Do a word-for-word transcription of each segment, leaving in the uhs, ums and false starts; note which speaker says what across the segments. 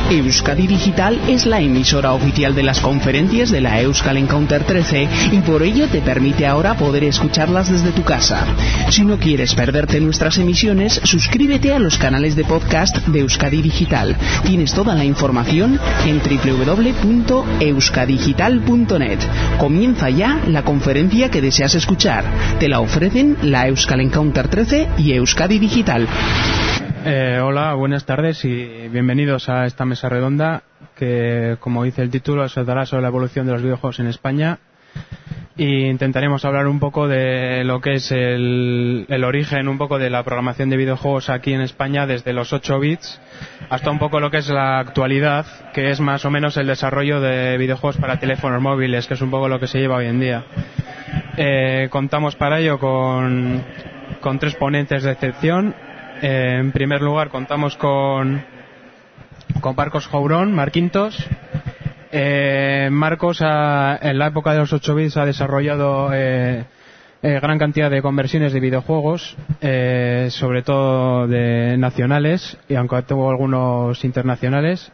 Speaker 1: Euskadi Digital es la emisora oficial de las conferencias de la Euskal Encounter trece y por ello te permite ahora poder escucharlas desde tu casa. Si no quieres perderte nuestras emisiones, suscríbete a los canales de podcast de Euskadi Digital. Tienes toda la información en doble u doble u doble u punto euskadigital punto net. Comienza ya la conferencia que deseas escuchar. Te la ofrecen la Euskal Encounter trece y Euskadi Digital.
Speaker 2: Eh, hola, buenas tardes y bienvenidos a esta mesa redonda que, como dice el título, se dará sobre la evolución de los videojuegos en España e intentaremos hablar un poco de lo que es el, el origen un poco de la programación de videojuegos aquí en España desde los ocho bits hasta un poco lo que es la actualidad, que es más o menos el desarrollo de videojuegos para teléfonos móviles, que es un poco lo que se lleva hoy en día. Eh, contamos para ello con, con tres ponentes de excepción. Eh, en primer lugar contamos con con Marcos Jourón, Marquintos. Eh, Marcos ha, en la época de los ocho bits ha desarrollado eh, eh, gran cantidad de conversiones de videojuegos, eh, sobre todo de nacionales, y aunque tuvo algunos internacionales.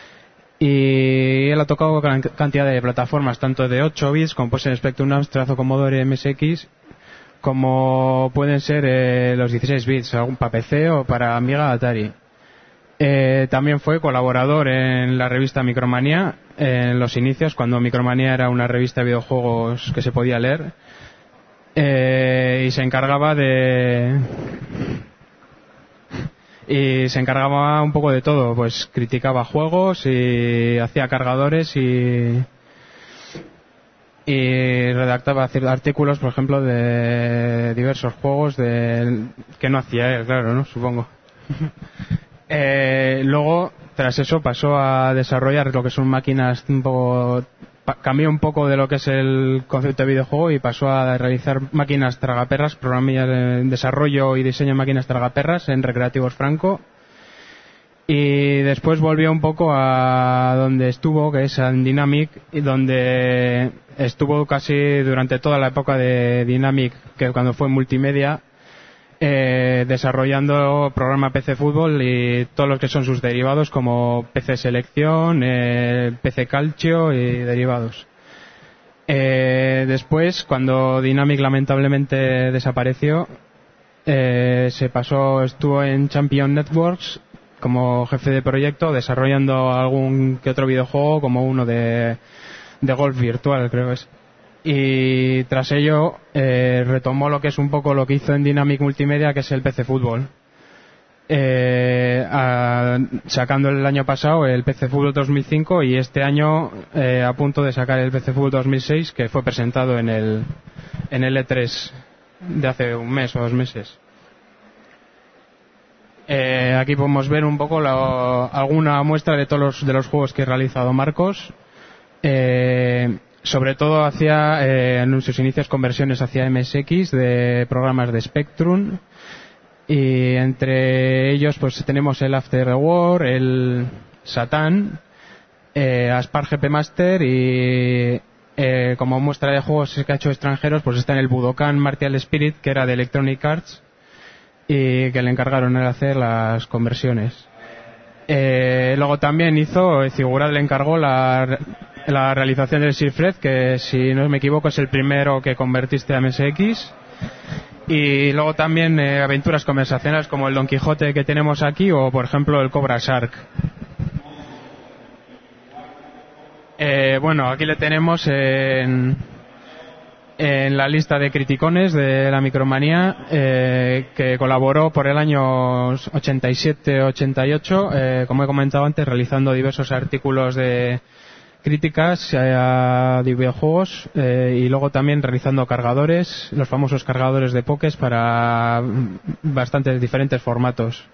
Speaker 2: Y él ha tocado gran cantidad de plataformas, tanto de ocho bits como puede ser Spectrum Amstrad o Commodore M S X, como pueden ser eh, los dieciséis bits, algún para P C o para Amiga, Atari. Eh, también fue colaborador en la revista Micromanía en los inicios, cuando Micromanía era una revista de videojuegos que se podía leer, eh, y se encargaba de y se encargaba un poco de todo, pues criticaba juegos y hacía cargadores y y redactaba artículos, por ejemplo, de diversos juegos de que no hacía él, claro, ¿no? Supongo. eh, luego, tras eso, pasó a desarrollar lo que son máquinas un poco... Cambió un poco de lo que es el concepto de videojuego y pasó a realizar máquinas tragaperras, programillas de desarrollo y diseño de máquinas tragaperras en Recreativos Franco. Y después volvió un poco a donde estuvo, que es en Dynamic, y donde estuvo casi durante toda la época de Dynamic, que cuando fue multimedia, eh, desarrollando programa P C Fútbol y todos los que son sus derivados, como P C Selección, eh, P C Calcio y derivados. Eh, después, cuando Dynamic lamentablemente desapareció, eh, se pasó, estuvo en Champion Networks como jefe de proyecto, desarrollando algún que otro videojuego, como uno de, de golf virtual, creo es. Y tras ello eh, retomó lo que es un poco lo que hizo en Dynamic Multimedia, que es el P C Fútbol, eh, a, sacando el año pasado el P C Fútbol dos mil cinco y este año eh, a punto de sacar el P C Fútbol dos mil seis, que fue presentado en el en el E tres de hace un mes o dos meses. Eh, aquí podemos ver un poco la, alguna muestra de todos los, de los juegos que ha realizado Marcos. Eh, sobre todo hacía eh, en sus inicios conversiones hacia M S X de programas de Spectrum, y entre ellos pues tenemos el After the War, el Satan, eh, Aspar G P Master y eh, como muestra de juegos que ha hecho extranjeros pues está en el Budokan Martial Spirit, que era de Electronic Arts y que le encargaron de hacer las conversiones. Eh, luego también hizo, Figurad le encargó la, la realización del Sirfred, que si no me equivoco es el primero que convertiste a M S X. Y luego también eh, aventuras conversacionales como el Don Quijote que tenemos aquí, o por ejemplo el Cobra Shark. Eh, bueno, aquí le tenemos en... en la lista de criticones de la Micromanía, eh, que colaboró por el año ochenta y siete ochenta y ocho, eh, como he comentado antes, realizando diversos artículos de críticas a videojuegos, eh, y luego también realizando cargadores, los famosos cargadores de Pokés para bastantes diferentes formatos.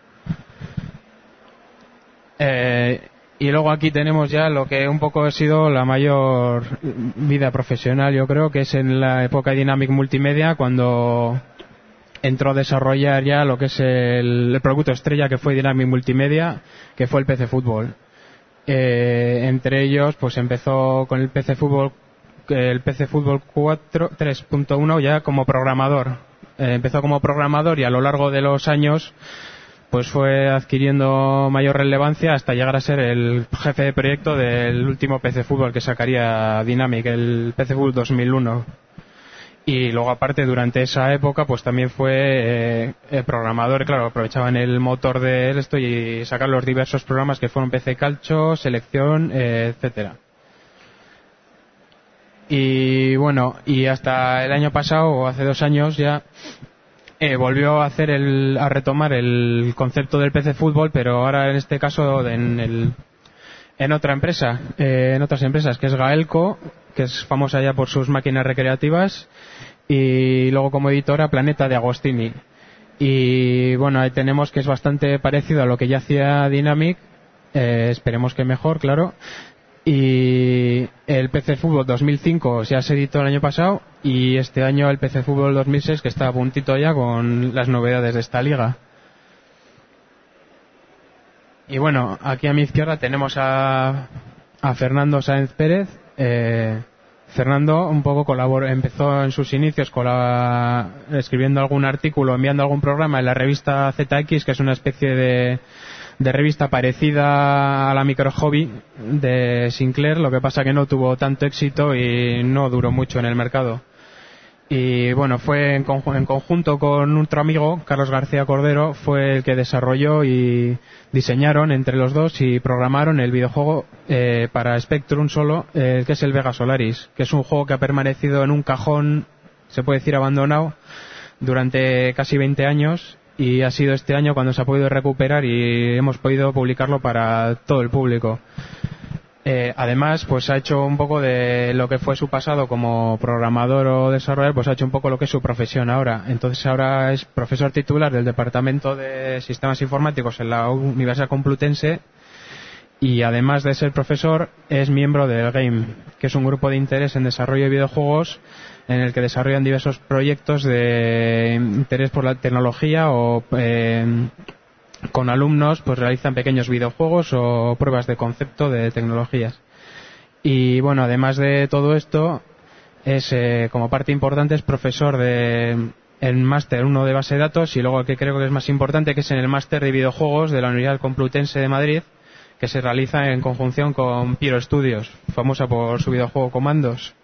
Speaker 2: Eh, Y luego aquí tenemos ya lo que un poco ha sido la mayor vida profesional, yo creo, que es en la época de Dynamic Multimedia, cuando entró a desarrollar ya lo que es el, el producto estrella que fue Dynamic Multimedia, que fue el P C Fútbol. Eh, entre ellos, pues empezó con el P C Fútbol, el P C Fútbol cuatro, tres punto uno ya como programador. Eh, empezó como programador y a lo largo de los años pues fue adquiriendo mayor relevancia hasta llegar a ser el jefe de proyecto del último P C Fútbol que sacaría Dynamic, el P C Fútbol dos mil uno. Y luego, aparte, durante esa época, pues también fue eh, el programador. Claro, aprovechaban el motor de esto y sacar los diversos programas que fueron P C Calcio, Selección, eh, etcétera. Y bueno, y hasta el año pasado, o hace dos años ya, eh, volvió a hacer el, a retomar el concepto del P C Fútbol, pero ahora en este caso en el en otra empresa, eh, en otras empresas, que es Gaelco, que es famosa ya por sus máquinas recreativas, y luego como editora Planeta de Agostini. Y bueno, ahí tenemos que es bastante parecido a lo que ya hacía Dynamic, eh, esperemos que mejor, claro. Y el P C Fútbol dos mil cinco ya se editó el año pasado, y este año el P C Fútbol dos mil seis, que está a puntito ya con las novedades de esta liga. Y bueno, aquí a mi izquierda tenemos a, a Fernando Sáenz Pérez. Eh, Fernando un poco colaboró, empezó en sus inicios colab- escribiendo algún artículo, enviando algún programa en la revista Z X, que es una especie de, de revista parecida a la Micro Hobby de Sinclair, lo que pasa que no tuvo tanto éxito y no duró mucho en el mercado. Y bueno, fue en, conju- en conjunto con otro amigo, Carlos García Cordero, fue el que desarrolló y diseñaron entre los dos y programaron el videojuego eh, para Spectrum solo, eh, que es el Vega Solaris, que es un juego que ha permanecido en un cajón, se puede decir abandonado, durante casi veinte años, y ha sido este año cuando se ha podido recuperar y hemos podido publicarlo para todo el público. Eh, además, pues ha hecho un poco de lo que fue su pasado como programador o desarrollador, pues ha hecho un poco lo que es su profesión ahora. Entonces ahora es profesor titular del Departamento de Sistemas Informáticos en la Universidad Complutense, y además de ser profesor es miembro del Game, que es un grupo de interés en desarrollo de videojuegos en el que desarrollan diversos proyectos de interés por la tecnología o eh, con alumnos pues realizan pequeños videojuegos o pruebas de concepto de tecnologías. Y bueno, además de todo esto, es eh, como parte importante es profesor de en máster uno de base de datos, y luego el que creo que es más importante, que es en el máster de videojuegos de la Universidad Complutense de Madrid, que se realiza en conjunción con Pyro Studios, famosa por su videojuego Commandos.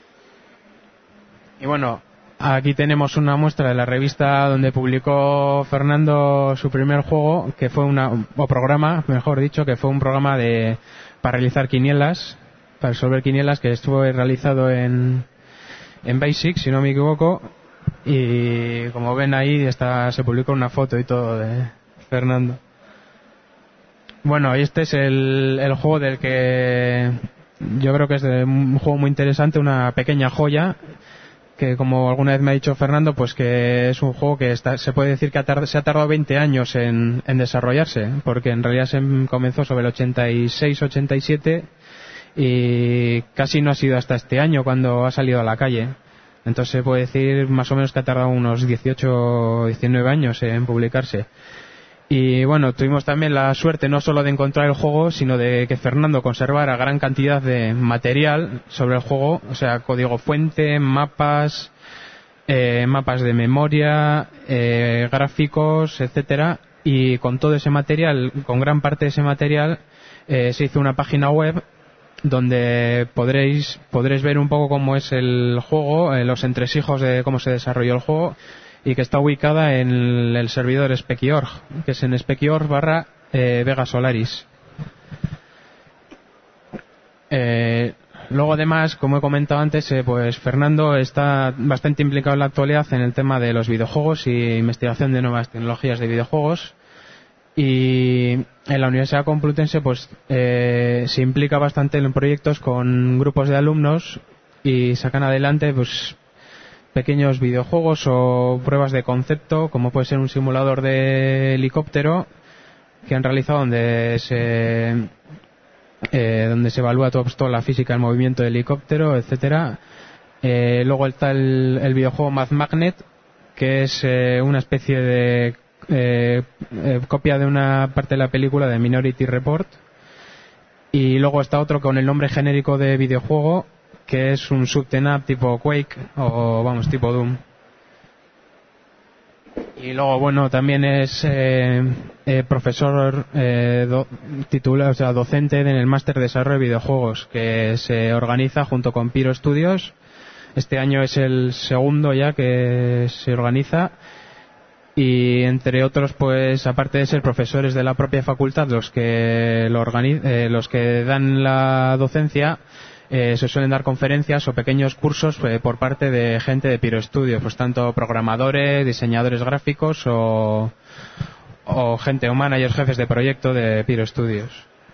Speaker 2: Y bueno, aquí tenemos una muestra de la revista donde publicó Fernando su primer juego, que fue una, o programa, mejor dicho, que fue un programa de para realizar quinielas, para resolver quinielas, que estuvo realizado en, en Basic, si no me equivoco, y como ven ahí está, se publicó una foto y todo de Fernando. Bueno, este es el, el juego del que yo creo que es de un juego muy interesante, una pequeña joya, que como alguna vez me ha dicho Fernando, pues que es un juego que está, se puede decir que ha tard, se ha tardado veinte años en, en desarrollarse, porque en realidad se comenzó sobre el ochenta y seis ochenta y siete y casi no ha sido hasta este año cuando ha salido a la calle. Entonces se puede decir más o menos que ha tardado unos dieciocho diecinueve años en publicarse. Y bueno, tuvimos también la suerte no solo de encontrar el juego, sino de que Fernando conservara gran cantidad de material sobre el juego, o sea, código fuente, mapas, eh, mapas de memoria, eh, gráficos, etcétera. Y con todo ese material, con gran parte de ese material, eh, se hizo una página web donde podréis podréis ver un poco cómo es el juego, eh, los entresijos de cómo se desarrolló el juego, y que está ubicada en el servidor Spekiorg, que es en Spekiorg barra eh, Vega Solaris. Eh, luego además, como he comentado antes, eh, pues Fernando está bastante implicado en la actualidad en el tema de los videojuegos y investigación de nuevas tecnologías de videojuegos, y en la Universidad Complutense pues eh, se implica bastante en proyectos con grupos de alumnos y sacan adelante pues pequeños videojuegos o pruebas de concepto, como puede ser un simulador de helicóptero que han realizado donde se eh, donde se evalúa toda, toda la física del movimiento del helicóptero, etcétera. Eh, luego está el, el videojuego Math Magnet, que es eh, una especie de eh, eh, copia de una parte de la película de Minority Report. Y luego está otro con el nombre genérico de videojuego, que es un shoot'em up tipo Quake o vamos tipo Doom. Y luego, bueno, también es eh, eh, profesor eh, do, titular, o sea, docente en el Máster de Desarrollo de Videojuegos, que se organiza junto con Pyro Studios. Este año es el segundo ya que se organiza. Y entre otros, pues aparte de ser profesores de la propia facultad, los que lo organiz- eh, los que dan la docencia, eh, se suelen dar conferencias o pequeños cursos eh, por parte de gente de Pyro Studios, pues tanto programadores, diseñadores gráficos o, o gente o managers, jefes de proyecto de Pyro Studios.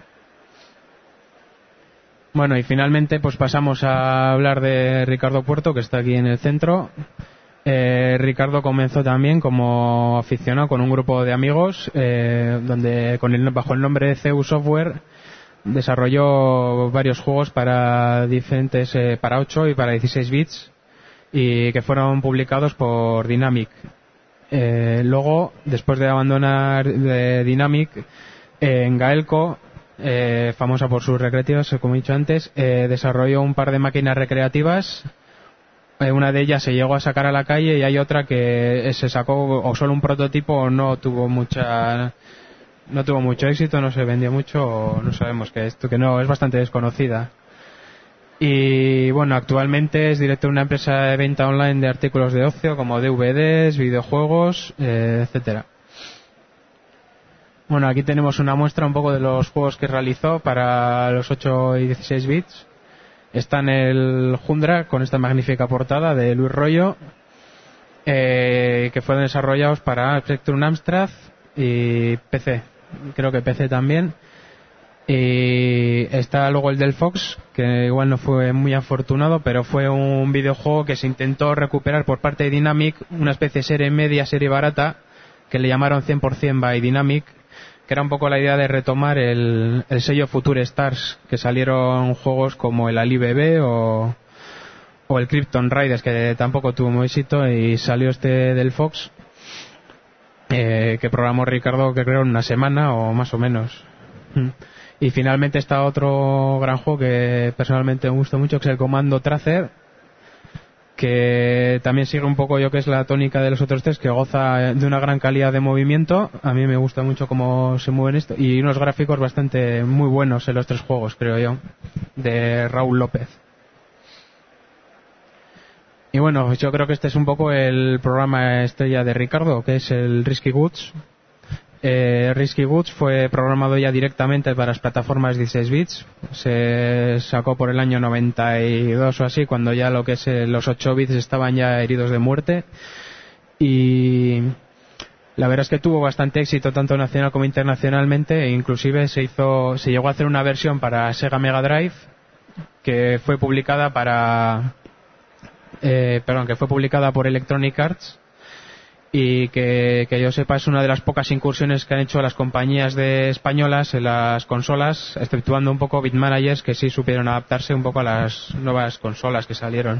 Speaker 2: Bueno, y finalmente pues pasamos a hablar de Ricardo Puerto, que está aquí en el centro. Eh, Ricardo comenzó también como aficionado con un grupo de amigos, eh, donde con el, bajo el nombre de C E U Software desarrolló varios juegos para diferentes, eh, para ocho y para dieciséis bits, y que fueron publicados por Dynamic. Eh, luego, después de abandonar de Dynamic, eh, en Gaelco, eh, famosa por sus recreativas, como he dicho antes, eh, desarrolló un par de máquinas recreativas. Una de ellas se llegó a sacar a la calle y hay otra que se sacó o solo un prototipo o no tuvo mucha no tuvo mucho éxito, no se vendió mucho o no sabemos qué es, que no es bastante desconocida. Y bueno, actualmente es director de una empresa de venta online de artículos de ocio como D V Ds, videojuegos, eh, etcétera. Bueno, aquí tenemos una muestra un poco de los juegos que realizó para los ocho y dieciséis bits. Está en el Jundra con esta magnífica portada de Luis Rollo, eh, que fueron desarrollados para Spectrum Amstrad y P C, creo que P C también. Y está luego el del Fox, que igual no fue muy afortunado, pero fue un videojuego que se intentó recuperar por parte de Dynamic, una especie de serie media, serie barata, que le llamaron cien por ciento by Dynamic, que era un poco la idea de retomar el, el sello Future Stars, que salieron juegos como el Ali B B o, o el Krypton Riders, que tampoco tuvo muy éxito, y salió este del Fox, eh, que programó Ricardo, que creo en una semana o más o menos. Y finalmente está otro gran juego que personalmente me gusta mucho, que es el Comando Tracer, que también sigue un poco yo que es la tónica de los otros tres, que goza de una gran calidad de movimiento. A mí me gusta mucho cómo se mueven esto, y unos gráficos bastante muy buenos en los tres juegos, creo yo, de Raúl López. Y bueno, yo creo que este es un poco el programa estrella de Ricardo, que es el Risky Goods. Eh, Risky Goods fue programado ya directamente para las plataformas dieciséis bits. Se sacó por el año noventa y dos o así, cuando ya lo que es eh, los ocho bits estaban ya heridos de muerte. Y la verdad es que tuvo bastante éxito tanto nacional como internacionalmente, e inclusive se hizo, se llegó a hacer una versión para Sega Mega Drive que fue publicada para, eh, perdón, que fue publicada por Electronic Arts. Y que, que yo sepa es una de las pocas incursiones que han hecho las compañías de españolas en las consolas, exceptuando un poco Bitmanagers, que sí supieron adaptarse un poco a las nuevas consolas que salieron.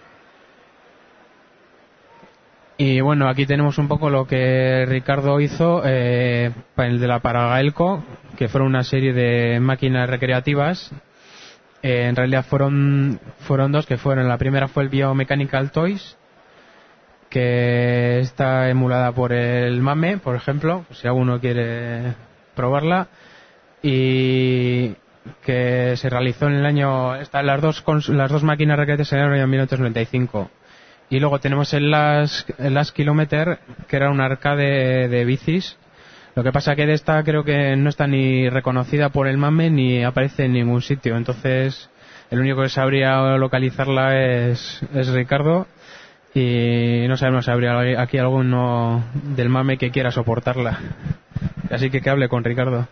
Speaker 2: Y bueno, aquí tenemos un poco lo que Ricardo hizo eh, para el de la para Gaelco, que fueron una serie de máquinas recreativas. Eh, en realidad fueron fueron dos, que fueron, la primera fue el Biomechanical Toys, que está emulada por el MAME, por ejemplo, si alguno quiere probarla, y que se realizó en el año, están las dos las dos máquinas recreativas en el año mil novecientos noventa y cinco. Y luego tenemos el Last, el Last Kilometer, que era un arcade de bicis. Lo que pasa que de esta creo que no está ni reconocida por el MAME ni aparece en ningún sitio, entonces el único que sabría localizarla es, es Ricardo. Y no sabemos si habría aquí alguno del MAME que quiera soportarla. Así que que hable con Ricardo.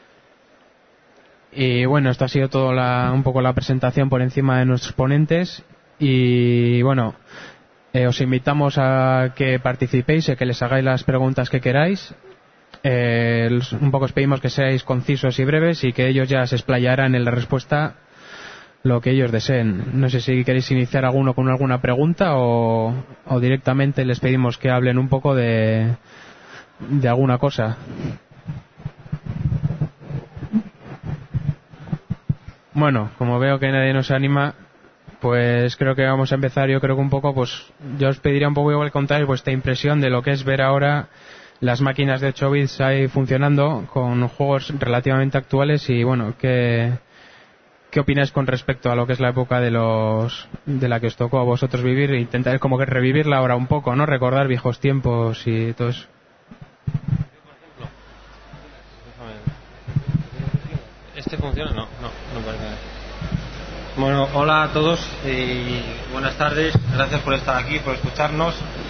Speaker 2: Y bueno, esto ha sido todo la, un poco la presentación por encima de nuestros ponentes. Y bueno, eh, os invitamos a que participéis y que les hagáis las preguntas que queráis. Eh, un poco os pedimos que seáis concisos y breves y que ellos ya se explayarán en la respuesta lo que ellos deseen. No sé si queréis iniciar alguno con alguna pregunta o, o directamente les pedimos que hablen un poco de, de alguna cosa. Bueno, como veo que nadie nos anima, pues creo que vamos a empezar, yo creo que un poco, pues yo os pediría un poco igual contar vuestra impresión de lo que es ver ahora las máquinas de ocho bits ahí funcionando con juegos relativamente actuales y bueno, ¿qué, qué opináis con respecto a lo que es la época de los de la que os tocó a vosotros vivir e intentar como que revivirla ahora un poco, ¿no? Recordar viejos tiempos y todo eso.
Speaker 3: ¿Este funciona? No, no, no parece. Bueno, hola a todos y buenas tardes. Gracias por estar aquí, por escucharnos.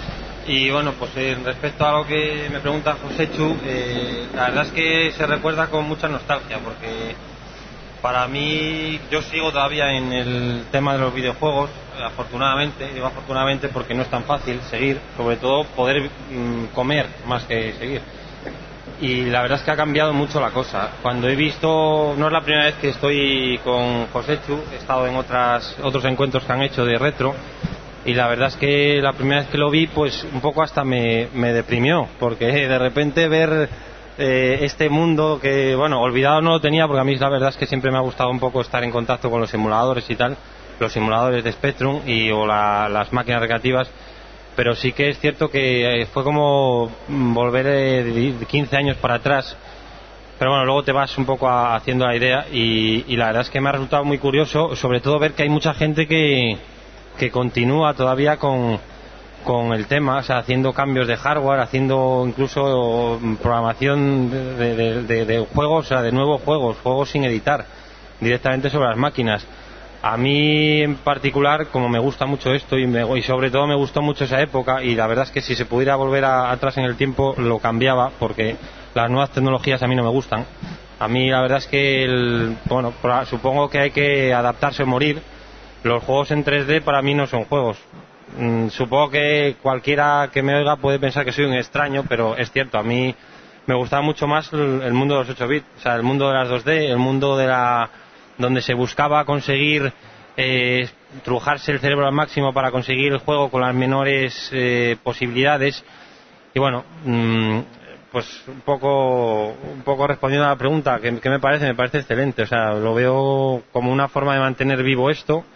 Speaker 3: Y bueno, pues eh, respecto a lo que me pregunta Joséchu, eh, la verdad es que se recuerda con mucha nostalgia, porque para mí, yo sigo todavía en el tema de los videojuegos, afortunadamente, digo afortunadamente porque no es tan fácil seguir, sobre todo poder mm, comer más que seguir. Y la verdad es que ha cambiado mucho la cosa. Cuando he visto, no es la primera vez que estoy con Joséchu, he estado en otras, otros encuentros que han hecho de retro, y la verdad es que la primera vez que lo vi, pues un poco hasta me, me deprimió, porque de repente ver eh, este mundo que, bueno, olvidado no lo tenía, porque a mí la verdad es que siempre me ha gustado un poco estar en contacto con los simuladores y tal, los simuladores de Spectrum y o la, las máquinas recreativas, pero sí que es cierto que fue como volver de quince años para atrás. Pero bueno, luego te vas un poco a, haciendo la idea y, y la verdad es que me ha resultado muy curioso, sobre todo ver que hay mucha gente que que continúa todavía con, con el tema, o sea, haciendo cambios de hardware, haciendo incluso programación de, de, de, de juegos, o sea, de nuevos juegos, juegos sin editar, directamente sobre las máquinas. A mí en particular, como me gusta mucho esto y, me, y sobre todo me gustó mucho esa época, y la verdad es que si se pudiera volver a, atrás en el tiempo lo cambiaba, porque las nuevas tecnologías a mí no me gustan. A mí la verdad es que, el, bueno, supongo que hay que adaptarse o morir. Los juegos en tres D para mí no son juegos. Mm, supongo que cualquiera que me oiga puede pensar que soy un extraño, pero es cierto, a mí me gustaba mucho más el, el mundo de los ocho bits, o sea, el mundo de las dos D, el mundo de la donde se buscaba conseguir eh, trujarse el cerebro al máximo para conseguir el juego con las menores eh, posibilidades. Y bueno, mmm, pues un poco un poco respondiendo a la pregunta, ¿qué, qué me parece? Me parece excelente, o sea, lo veo como una forma de mantener vivo esto.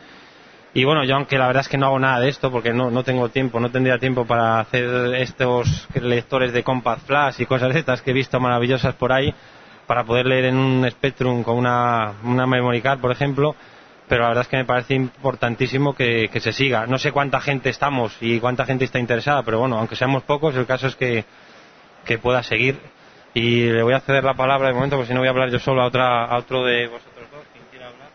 Speaker 3: Y bueno, yo aunque la verdad es que no hago nada de esto porque no, no tengo tiempo, no tendría tiempo para hacer estos lectores de Compact Flash y cosas de estas que he visto maravillosas por ahí, para poder leer en un Spectrum con una, una memory card, por ejemplo, pero la verdad es que me parece importantísimo que, que se siga. No sé cuánta gente estamos y cuánta gente está interesada, pero bueno, aunque seamos pocos, el caso es que, que pueda seguir. Y le voy a ceder la palabra de momento, porque si no voy a hablar yo solo a, otra, a otro de vosotros dos. ¿Quién quiere hablar?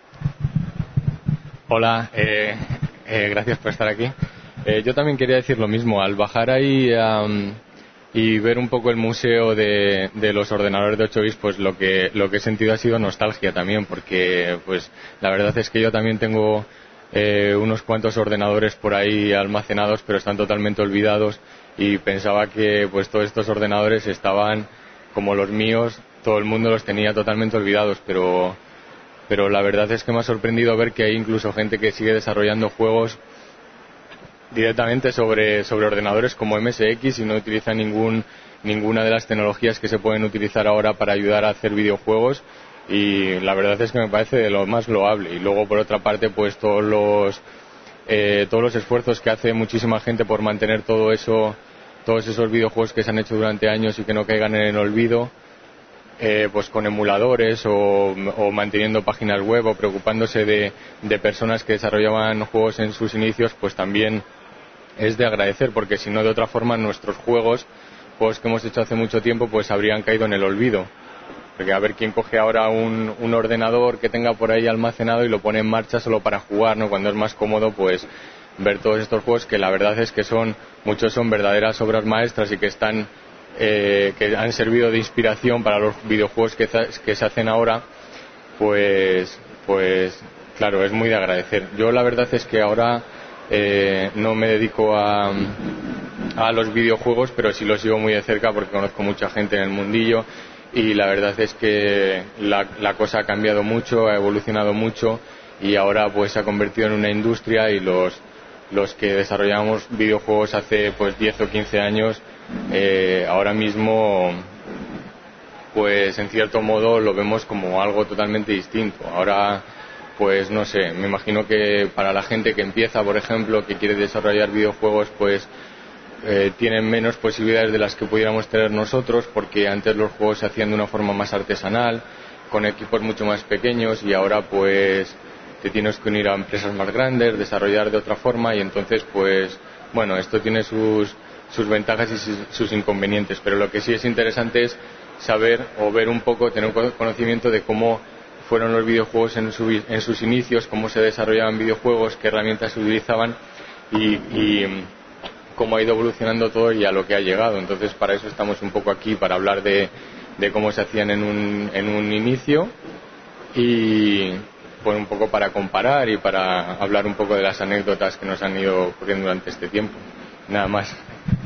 Speaker 4: Hola, eh, eh, gracias por estar aquí. Eh, yo también quería decir lo mismo. Al bajar ahí um, y ver un poco el museo de, de los ordenadores de ocho bits, pues lo que, lo que he sentido ha sido nostalgia también, porque pues la verdad es que yo también tengo eh, unos cuantos ordenadores por ahí almacenados, pero están totalmente olvidados, y pensaba que pues todos estos ordenadores estaban como los míos, todo el mundo los tenía totalmente olvidados, pero pero la verdad es que me ha sorprendido ver que hay incluso gente que sigue desarrollando juegos directamente sobre, sobre ordenadores como M S X y no utiliza ningún, ninguna de las tecnologías que se pueden utilizar ahora para ayudar a hacer videojuegos, y la verdad es que me parece de lo más loable. Y luego, por otra parte, pues todos los, eh, todos los esfuerzos que hace muchísima gente por mantener todo eso, todos esos videojuegos que se han hecho durante años y que no caigan en el olvido, Eh, pues con emuladores o, o manteniendo páginas web o preocupándose de, de personas que desarrollaban juegos en sus inicios, pues también es de agradecer, porque si no, de otra forma, nuestros juegos, juegos que hemos hecho hace mucho tiempo, pues habrían caído en el olvido. Porque a ver quién coge ahora un, un ordenador que tenga por ahí almacenado y lo pone en marcha solo para jugar, ¿no? Cuando es más cómodo, pues ver todos estos juegos que la verdad es que son, muchos son verdaderas obras maestras y que están Eh, que han servido de inspiración para los videojuegos que, que se hacen ahora, pues, pues claro, es muy de agradecer. Yo la verdad es que ahora eh, no me dedico a, a los videojuegos, pero sí los sigo muy de cerca porque conozco mucha gente en el mundillo, y la verdad es que la, la cosa ha cambiado mucho, ha evolucionado mucho, y ahora pues se ha convertido en una industria, y los, los que desarrollamos videojuegos hace pues diez o quince años, Eh, ahora mismo pues en cierto modo lo vemos como algo totalmente distinto. Ahora pues no sé, me imagino que para la gente que empieza, por ejemplo, que quiere desarrollar videojuegos, pues eh, tienen menos posibilidades de las que pudiéramos tener nosotros, porque antes los juegos se hacían de una forma más artesanal, con equipos mucho más pequeños, y ahora pues te tienes que unir a empresas más grandes, desarrollar de otra forma, y entonces pues bueno, esto tiene sus, sus ventajas y sus, sus inconvenientes, pero lo que sí es interesante es saber o ver un poco, tener un conocimiento de cómo fueron los videojuegos en, su, en sus inicios, cómo se desarrollaban videojuegos, qué herramientas se utilizaban y, y cómo ha ido evolucionando todo y a lo que ha llegado. Entonces, para eso estamos un poco aquí, para hablar de, de cómo se hacían en un, en un inicio y pues un poco para comparar y para hablar un poco de las anécdotas que nos han ido ocurriendo durante este tiempo. Nada más.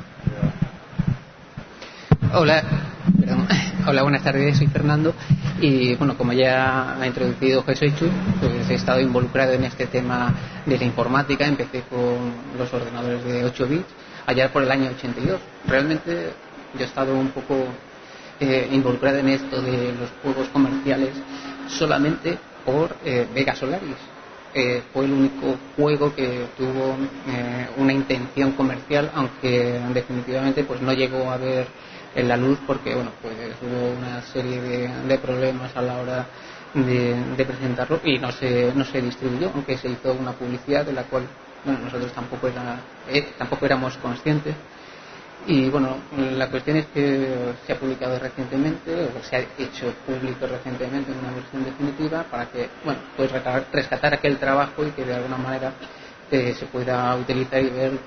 Speaker 5: Hola, perdón. Hola, buenas tardes, soy Fernando y bueno, como ya ha introducido Jesús, pues he estado involucrado en este tema de la informática. Empecé con los ordenadores de ocho bits allá por el año ochenta y dos. Realmente yo he estado un poco eh, involucrado en esto de los juegos comerciales solamente por eh, Vega Solaris. Eh, fue el único juego que tuvo eh, una intención comercial, aunque definitivamente pues no llegó a ver en la luz porque bueno, pues hubo una serie de, de problemas a la hora de, de presentarlo y no se no se distribuyó, aunque se hizo una publicidad de la cual bueno, nosotros tampoco era, eh, tampoco éramos conscientes. Y bueno, la cuestión es que se ha publicado recientemente, o se ha hecho público recientemente en una versión definitiva para que, bueno, pues rescatar aquel trabajo y que de alguna manera eh, se pueda utilizar y ver,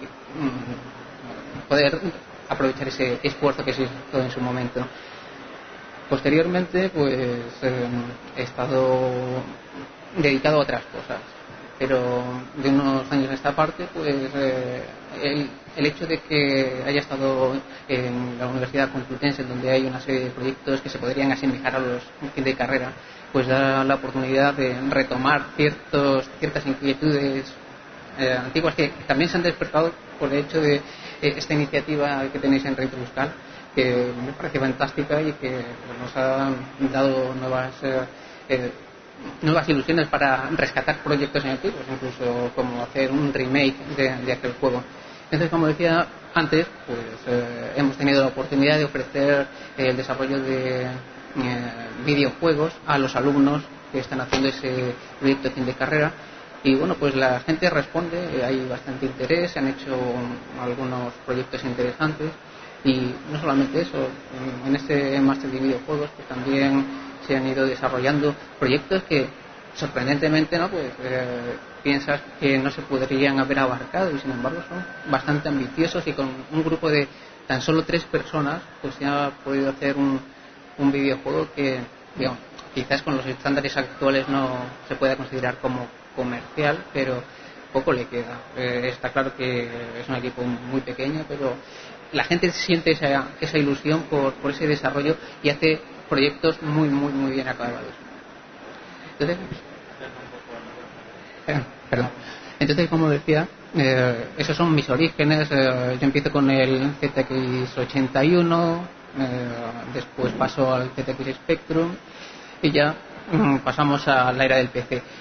Speaker 5: mmm, poder aprovechar ese esfuerzo que se hizo en su momento. Posteriormente, pues eh, he estado dedicado a otras cosas, pero de unos años a esta parte, pues eh, el, el hecho de que haya estado en la Universidad Complutense, donde hay una serie de proyectos que se podrían asemejar a los de carrera, pues da la oportunidad de retomar ciertos, ciertas inquietudes eh, antiguas que también se han despertado por el hecho de eh, esta iniciativa que tenéis en Retrobuscal, que me parece fantástica y que nos ha dado nuevas eh, eh, nuevas ilusiones para rescatar proyectos antiguos, incluso como hacer un remake de, de aquel juego. Entonces, como decía antes, pues eh, hemos tenido la oportunidad de ofrecer el desarrollo de eh, videojuegos a los alumnos que están haciendo ese proyecto de fin de carrera. Y bueno, pues la gente responde, hay bastante interés, se han hecho algunos proyectos interesantes y no solamente eso, en este máster de videojuegos pues también se han ido desarrollando proyectos que sorprendentemente no pues eh, piensas que no se podrían haber abarcado y sin embargo son bastante ambiciosos y con un grupo de tan solo tres personas pues se ha podido hacer un, un videojuego que digamos, quizás con los estándares actuales no se pueda considerar como comercial, pero poco le queda. Eh, está claro que es un equipo muy pequeño, pero la gente siente esa, esa ilusión por, por ese desarrollo y hace proyectos muy, muy, muy bien acabados. Entonces, eh, perdón. Entonces, como decía, eh, esos son mis orígenes. Eh, yo empiezo con el Z X ochenta y uno, eh, después paso al Z X Spectrum y ya mm, pasamos a la era del P C.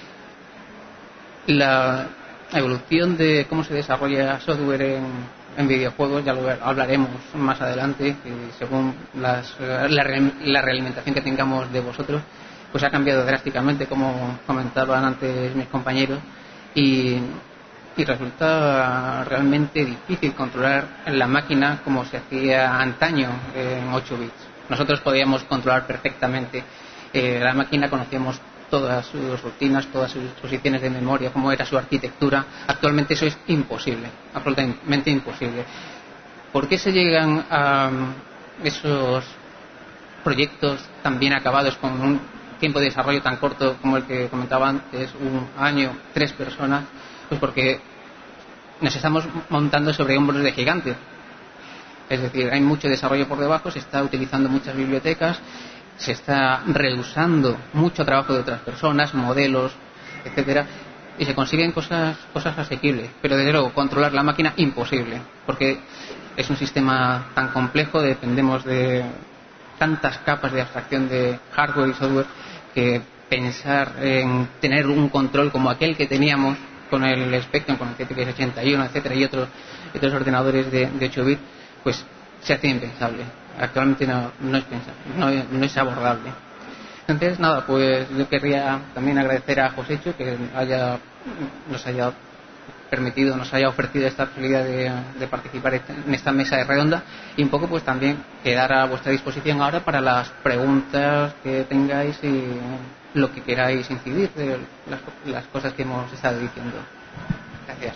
Speaker 5: La evolución de cómo se desarrolla software en, en videojuegos ya lo hablaremos más adelante, y según las, la, la realimentación que tengamos de vosotros, pues ha cambiado drásticamente, como comentaban antes mis compañeros, y, y resulta realmente difícil controlar la máquina como se hacía antaño en ocho bits. Nosotros podíamos controlar perfectamente eh, la máquina, conocíamos todas sus rutinas, todas sus posiciones de memoria, cómo era su arquitectura. Actualmente eso es imposible, absolutamente imposible. ¿Por qué se llegan a esos proyectos tan bien acabados con un tiempo de desarrollo tan corto como el que comentaba antes, un año, tres personas? Pues porque nos estamos montando sobre hombros de gigantes. Es decir, hay mucho desarrollo por debajo, se está utilizando muchas bibliotecas, se está reusando mucho trabajo de otras personas, modelos, etcétera, y se consiguen cosas cosas asequibles, pero desde luego controlar la máquina imposible, porque es un sistema tan complejo, dependemos de tantas capas de abstracción de hardware y software que pensar en tener un control como aquel que teníamos con el Spectrum, con el T T X ochenta y uno, etcétera, y otros, otros ordenadores de, de ocho bits, pues se hace impensable. Actualmente no, no es pensable, no, no es abordable. Entonces, nada, pues yo querría también agradecer a Joséchu que haya, nos haya permitido, nos haya ofrecido esta posibilidad de, de participar en esta mesa de redonda, y un poco pues también quedar a vuestra disposición ahora para las preguntas que tengáis y lo que queráis incidir de las, las cosas que hemos estado diciendo. Gracias.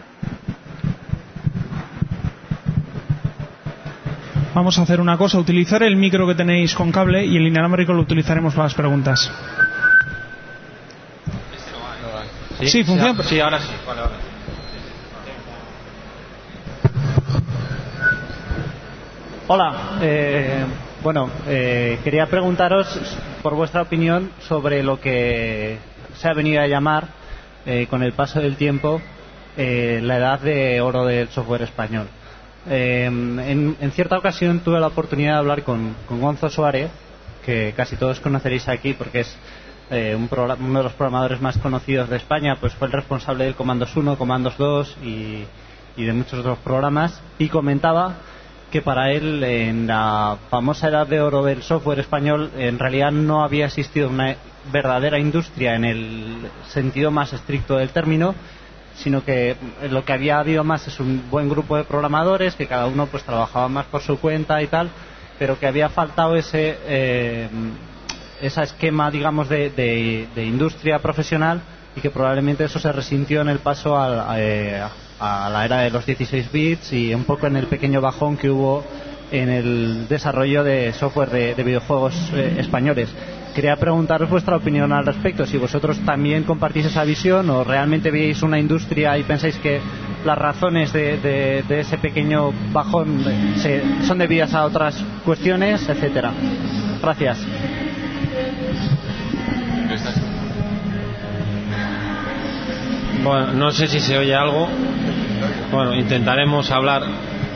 Speaker 6: Vamos a hacer una cosa, utilizar el micro que tenéis con cable y el inalámbrico lo utilizaremos para las preguntas.
Speaker 3: Sí,
Speaker 6: sí, funciona.
Speaker 3: Sí, ahora sí. Vale, vale.
Speaker 7: Hola, eh, bueno, eh, quería preguntaros por vuestra opinión sobre lo que se ha venido a llamar, eh, con el paso del tiempo, eh, la edad de oro del software español. Eh, en, en cierta ocasión tuve la oportunidad de hablar con, con Gonzo Suárez, que casi todos conoceréis aquí porque es eh, un programa, uno de los programadores más conocidos de España, pues fue el responsable del Comandos uno, Comandos dos y, y de muchos otros programas, y comentaba que para él, en la famosa edad de oro del software español, en realidad no había existido una verdadera industria en el sentido más estricto del término, sino que lo que había habido más es un buen grupo de programadores que cada uno pues trabajaba más por su cuenta y tal, pero que había faltado ese eh, ese esquema, digamos, de, de, de industria profesional, y que probablemente eso se resintió en el paso a, a, a la era de los dieciséis bits y un poco en el pequeño bajón que hubo en el desarrollo de software de, de videojuegos eh, españoles. Quería preguntaros vuestra opinión al respecto, si vosotros también compartís esa visión o realmente veis una industria y pensáis que las razones de, de, de ese pequeño bajón se, son debidas a otras cuestiones, etcétera. Gracias.
Speaker 3: Bueno, no sé si se oye algo. Bueno, intentaremos hablar.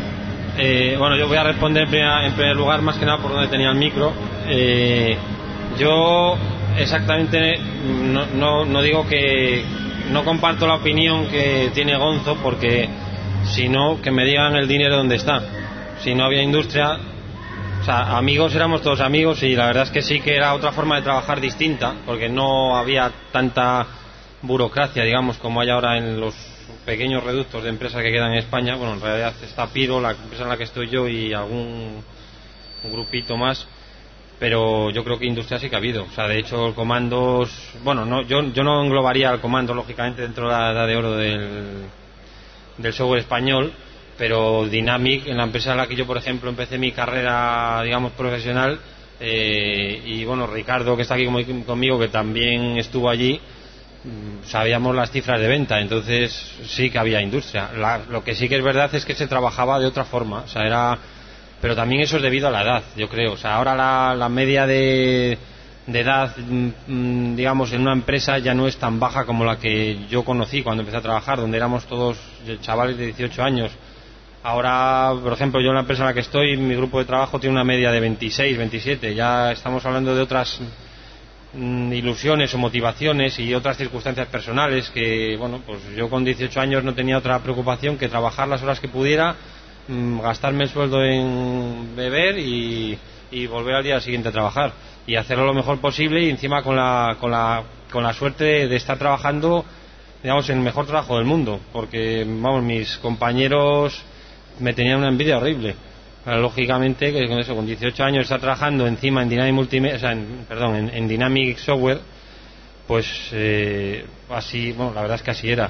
Speaker 3: Eh, bueno, yo voy a responder en primer, en primer lugar, más que nada por donde tenía el micro. Eh, Yo exactamente no, no, no digo que no comparto la opinión que tiene Gonzo, porque si no, que me digan el dinero donde está. Si no había industria, o sea, amigos éramos todos amigos, y la verdad es que sí que era otra forma de trabajar distinta, porque no había tanta burocracia, digamos, como hay ahora en los pequeños reductos de empresas que quedan en España. Bueno, en realidad está Pido, la empresa en la que estoy yo, y algún un grupito más. Pero yo creo que industria sí que ha habido. O sea, de hecho, el Comandos, bueno, no, yo, yo no englobaría al Comandos, lógicamente, dentro de la edad de oro del, del software español, pero Dynamic, en la empresa en la que yo, por ejemplo, empecé mi carrera, digamos, profesional, eh, y bueno, Ricardo, que está aquí conmigo, que también estuvo allí, sabíamos las cifras de venta. Entonces sí que había industria. La, lo que sí que es verdad es que se trabajaba de otra forma. O sea, era... Pero también eso es debido a la edad, yo creo. O sea, ahora la, la media de, de edad, mmm, digamos, en una empresa ya no es tan baja como la que yo conocí cuando empecé a trabajar, donde éramos todos chavales de dieciocho años. Ahora, por ejemplo, yo en la empresa en la que estoy, mi grupo de trabajo tiene una media de veintiséis, veintisiete. Ya estamos hablando de otras mmm, ilusiones o motivaciones y otras circunstancias personales que, bueno, pues yo con dieciocho años no tenía otra preocupación que trabajar las horas que pudiera, gastarme el sueldo en beber y, y volver al día siguiente a trabajar y hacerlo lo mejor posible, y encima con la, con la, con la suerte de, de estar trabajando, digamos, en el mejor trabajo del mundo, porque, vamos, mis compañeros me tenían una envidia horrible. Pero, lógicamente, que con eso, con dieciocho años estar trabajando encima en Dynamic Multimedia, o sea, en, perdón, en, en Dynamic Software, pues eh, así, bueno, la verdad es que así era.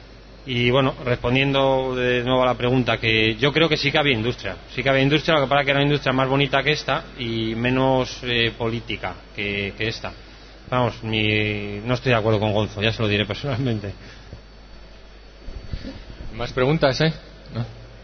Speaker 3: Y bueno, respondiendo de nuevo a la pregunta, que yo creo que sí que había industria, sí que había industria, lo que pasa es que era una industria más bonita que esta y menos eh, política que, que esta. Vamos, mi, no estoy de acuerdo con Gonzo, ya se lo diré personalmente.
Speaker 4: ¿Más preguntas, eh? ¿No?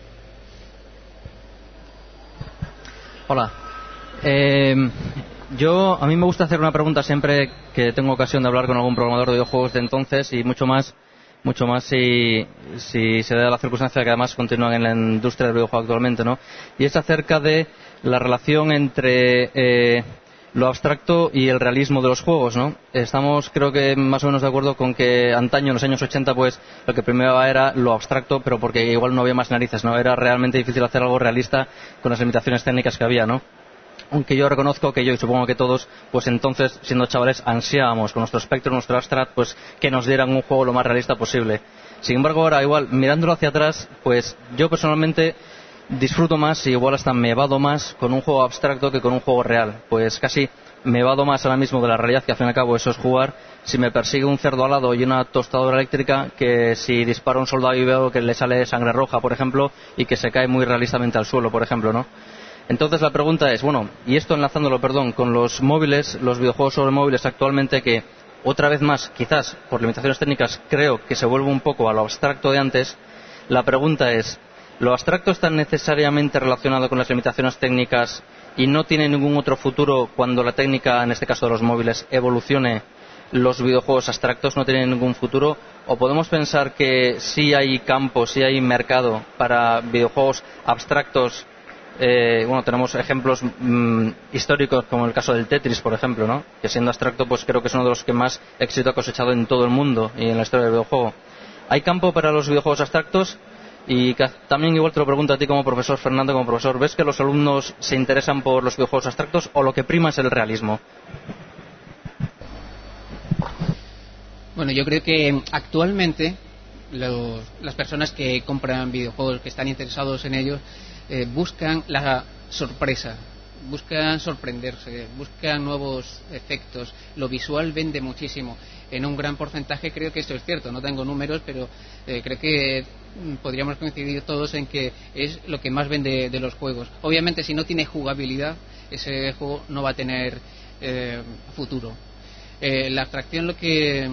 Speaker 8: Hola. Eh, yo, a mí me gusta hacer una pregunta siempre que tengo ocasión de hablar con algún programador de videojuegos de entonces, y mucho más mucho más si, si se da la circunstancia que además continúan en la industria del videojuego actualmente, ¿no? Y es acerca de la relación entre eh, lo abstracto y el realismo de los juegos, ¿no? Estamos, creo que, más o menos de acuerdo con que antaño, en los años ochenta, pues lo que primero era lo abstracto, pero porque igual no había más narices, ¿no? Era realmente difícil hacer algo realista con las limitaciones técnicas que había, ¿no? Aunque yo reconozco que yo, y supongo que todos, pues entonces, siendo chavales, ansiábamos con nuestro Spectrum, nuestro Amstrad, pues que nos dieran un juego lo más realista posible. Sin embargo, ahora, igual, mirándolo hacia atrás, pues yo personalmente disfruto más y igual hasta me evado más con un juego abstracto que con un juego real. Pues casi me evado más ahora mismo de la realidad, que al fin y al cabo eso es jugar, si me persigue un cerdo alado y una tostadora eléctrica, que si dispara a un soldado y veo que le sale sangre roja, por ejemplo, y que se cae muy realistamente al suelo, por ejemplo, ¿no? Entonces la pregunta es, bueno, y esto enlazándolo, perdón, con los móviles, los videojuegos sobre móviles actualmente, que otra vez más, quizás por limitaciones técnicas, creo que se vuelve un poco a lo abstracto de antes. La pregunta es, ¿lo abstracto está necesariamente relacionado con las limitaciones técnicas y no tiene ningún otro futuro cuando la técnica, en este caso de los móviles, evolucione? ¿Los videojuegos abstractos no tienen ningún futuro? ¿O podemos pensar que sí hay campo, sí hay mercado para videojuegos abstractos? Eh, bueno, tenemos ejemplos mmm, históricos como el caso del Tetris, por ejemplo, ¿no? Que siendo abstracto, pues creo que es uno de los que más éxito ha cosechado en todo el mundo y en la historia del videojuego. ¿Hay campo para los videojuegos abstractos? Y también igual te lo pregunto a ti como profesor, Fernando, como profesor, ¿ves que los alumnos se interesan por los videojuegos abstractos o lo que prima es el realismo?
Speaker 5: Bueno, yo creo que actualmente los, las personas que compran videojuegos, que están interesados en ellos, eh, buscan la sorpresa, buscan sorprenderse, buscan nuevos efectos. Lo visual vende muchísimo. En un gran porcentaje creo que esto es cierto, no tengo números, pero eh, creo que podríamos coincidir todos en que es lo que más vende de los juegos. Obviamente, si no tiene jugabilidad, ese juego no va a tener eh, futuro. Eh, la abstracción lo que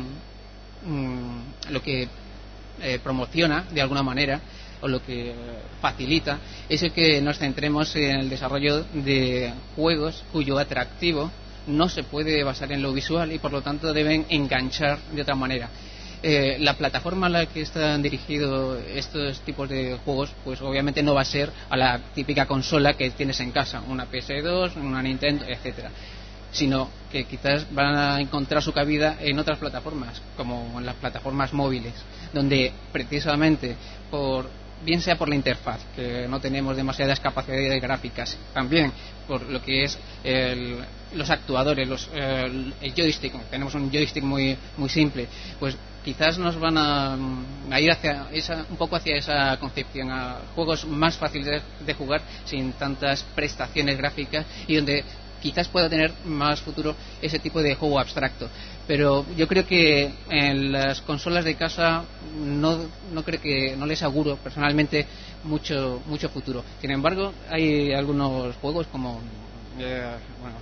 Speaker 5: mmm, lo que eh, promociona de alguna manera, o lo que facilita, es el que nos centremos en el desarrollo de juegos cuyo atractivo no se puede basar en lo visual y por lo tanto deben enganchar de otra manera. Eh, la plataforma a la que están dirigidos estos tipos de juegos, pues obviamente no va a ser a la típica consola que tienes en casa, una P S dos, una Nintendo, etcétera, sino que quizás van a encontrar su cabida en otras plataformas, como en las plataformas móviles, donde precisamente por bien sea por la interfaz, que no tenemos demasiadas capacidades gráficas, también por lo que es el, los actuadores, los, el, el joystick, tenemos un joystick muy muy simple, pues quizás nos van a, a ir hacia esa, un poco hacia esa concepción, a juegos más fáciles de, de jugar, sin tantas prestaciones gráficas, y donde quizás pueda tener más futuro ese tipo de juego abstracto. Pero yo creo que en las consolas de casa no, no creo que no les auguro personalmente mucho mucho futuro. Sin embargo, hay algunos juegos como eh, bueno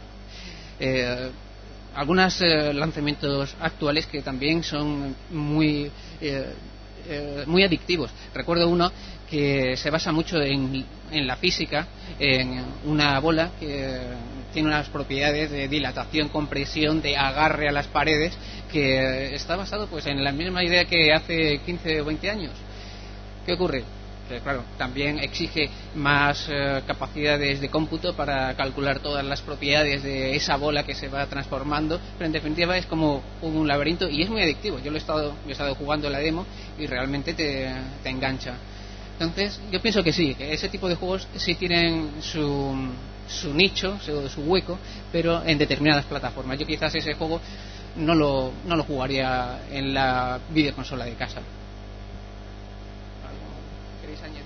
Speaker 5: eh, algunos eh, lanzamientos actuales que también son muy eh, eh, muy adictivos. Recuerdo uno que se basa mucho en, en la física, en una bola que tiene unas propiedades de dilatación, compresión, de agarre a las paredes, que está basado pues en la misma idea que hace quince o veinte años. ¿Qué ocurre? Que claro, también exige más eh, capacidades de cómputo para calcular todas las propiedades de esa bola que se va transformando, pero en definitiva es como un laberinto y es muy adictivo. Yo lo he estado, yo he estado jugando la demo y realmente te, te engancha. Entonces, yo pienso que sí, que ese tipo de juegos sí tienen su, su nicho, su, su hueco, pero en determinadas plataformas. Yo quizás ese juego no lo, no lo jugaría en la videoconsola de casa. ¿Queréis añadir?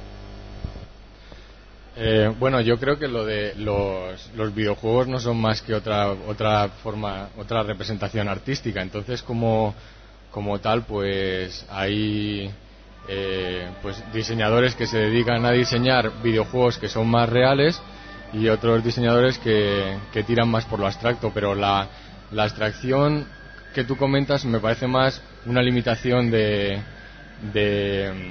Speaker 4: Eh, bueno, yo creo que lo de los, los videojuegos no son más que otra otra forma, otra representación artística. Entonces, como, como tal, pues hay eh, pues diseñadores que se dedican a diseñar videojuegos que son más reales y otros diseñadores que, que tiran más por lo abstracto. Pero la, la abstracción que tú comentas me parece más una limitación de, de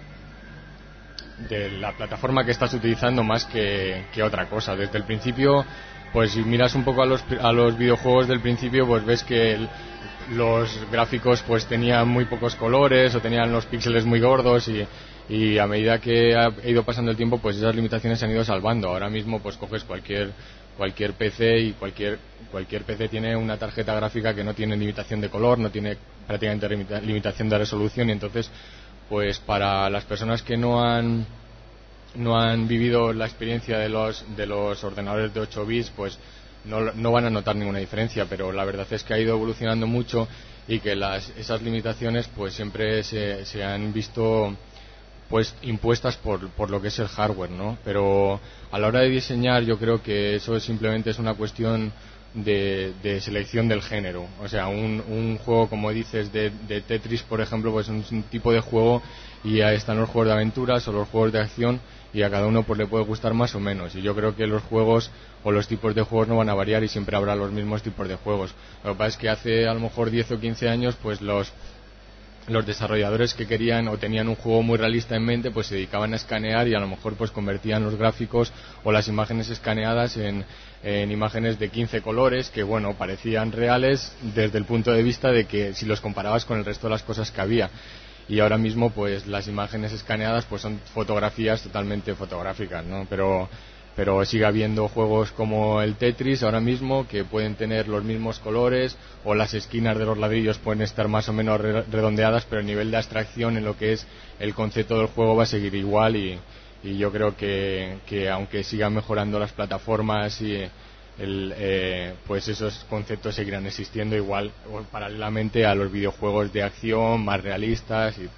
Speaker 4: de la plataforma que estás utilizando más que, que otra cosa. Desde el principio, pues si miras un poco a los, a los videojuegos del principio, pues ves que el, los gráficos pues tenían muy pocos colores o tenían los píxeles muy gordos y, y a medida que ha ido pasando el tiempo, pues esas limitaciones se han ido salvando. Ahora mismo pues coges cualquier cualquier P C y cualquier cualquier P C tiene una tarjeta gráfica que no tiene limitación de color, no tiene prácticamente limita, limitación de resolución, y entonces pues para las personas que no han no han vivido la experiencia de los de los ordenadores de ocho bits, pues no, no van a notar ninguna diferencia, pero la verdad es que ha ido evolucionando mucho y que las, esas limitaciones pues siempre se, se han visto pues impuestas por, por lo que es el hardware, ¿no? Pero a la hora de diseñar yo creo que eso simplemente es una cuestión de, de selección del género. O sea, un, un juego, como dices, de, de Tetris, por ejemplo, pues es un tipo de juego, y ahí están los juegos de aventuras o los juegos de acción, y a cada uno pues le puede gustar más o menos. Y yo creo que los juegos o los tipos de juegos no van a variar y siempre habrá los mismos tipos de juegos. Lo que pasa es que hace a lo mejor diez o quince años pues los los desarrolladores que querían o tenían un juego muy realista en mente pues se dedicaban a escanear, y a lo mejor pues convertían los gráficos o las imágenes escaneadas en, en imágenes de quince colores que bueno, parecían reales desde el punto de vista de que si los comparabas con el resto de las cosas que había. Y ahora mismo pues las imágenes escaneadas pues son fotografías totalmente fotográficas, ¿no? Pero pero sigue habiendo juegos como el Tetris ahora mismo que pueden tener los mismos colores, o las esquinas de los ladrillos pueden estar más o menos re redondeadas, pero el nivel de abstracción en lo que es el concepto del juego va a seguir igual, y, y yo creo que, que aunque sigan mejorando las plataformas y el, eh, pues esos conceptos seguirán existiendo igual o paralelamente a los videojuegos de acción más realistas. Y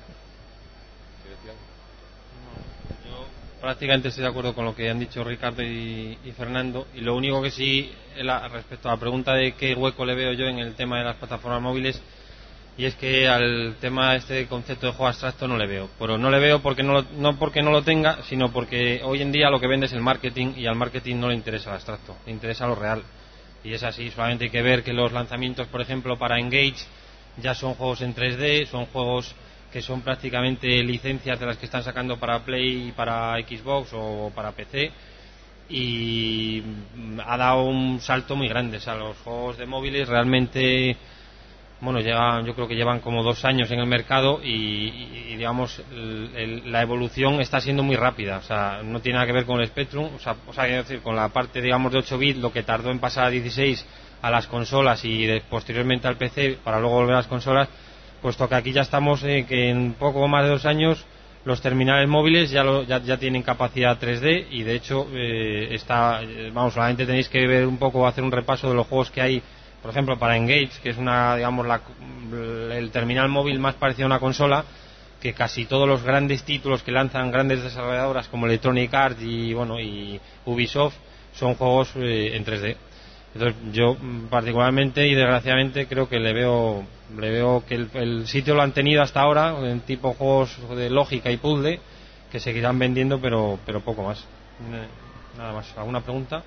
Speaker 3: prácticamente estoy de acuerdo con lo que han dicho Ricardo y, y Fernando, y lo único que sí la, respecto a la pregunta de qué hueco le veo yo en el tema de las plataformas móviles, y es que al tema este de concepto de juego abstracto no le veo, pero no le veo porque no, lo, no porque no lo tenga, sino porque hoy en día lo que vende es el marketing, y al marketing no le interesa el abstracto, le interesa lo real, y es así. Solamente hay que ver que los lanzamientos, por ejemplo, para Engage ya son juegos en tres D, son juegos que son prácticamente licencias de las que están sacando para Play y para Xbox o para P C, y ha dado un salto muy grande. O sea, los juegos de móviles realmente, bueno, llevan, yo creo que llevan como dos años en el mercado, y, y, y digamos el, el, la evolución está siendo muy rápida. O sea, no tiene nada que ver con el Spectrum, o sea, o sea quiero decir, con la parte, digamos, de ocho bits, lo que tardó en pasar a dieciséis a las consolas y de, posteriormente al P C para luego volver a las consolas, puesto que aquí ya estamos eh, que en poco más de dos años los terminales móviles ya, lo, ya, ya tienen capacidad tres D, y de hecho eh, está, vamos, solamente tenéis que ver un poco, hacer un repaso de los juegos que hay, por ejemplo, para Engage, que es una, digamos, la, el terminal móvil más parecido a una consola, que casi todos los grandes títulos que lanzan grandes desarrolladoras como Electronic Arts y bueno y Ubisoft son juegos eh, en tres D. Entonces yo particularmente y desgraciadamente creo que le veo le veo que el, el sitio lo han tenido hasta ahora en tipo juegos de lógica y puzzle, que seguirán vendiendo, pero pero poco más. Nada más. ¿Alguna pregunta?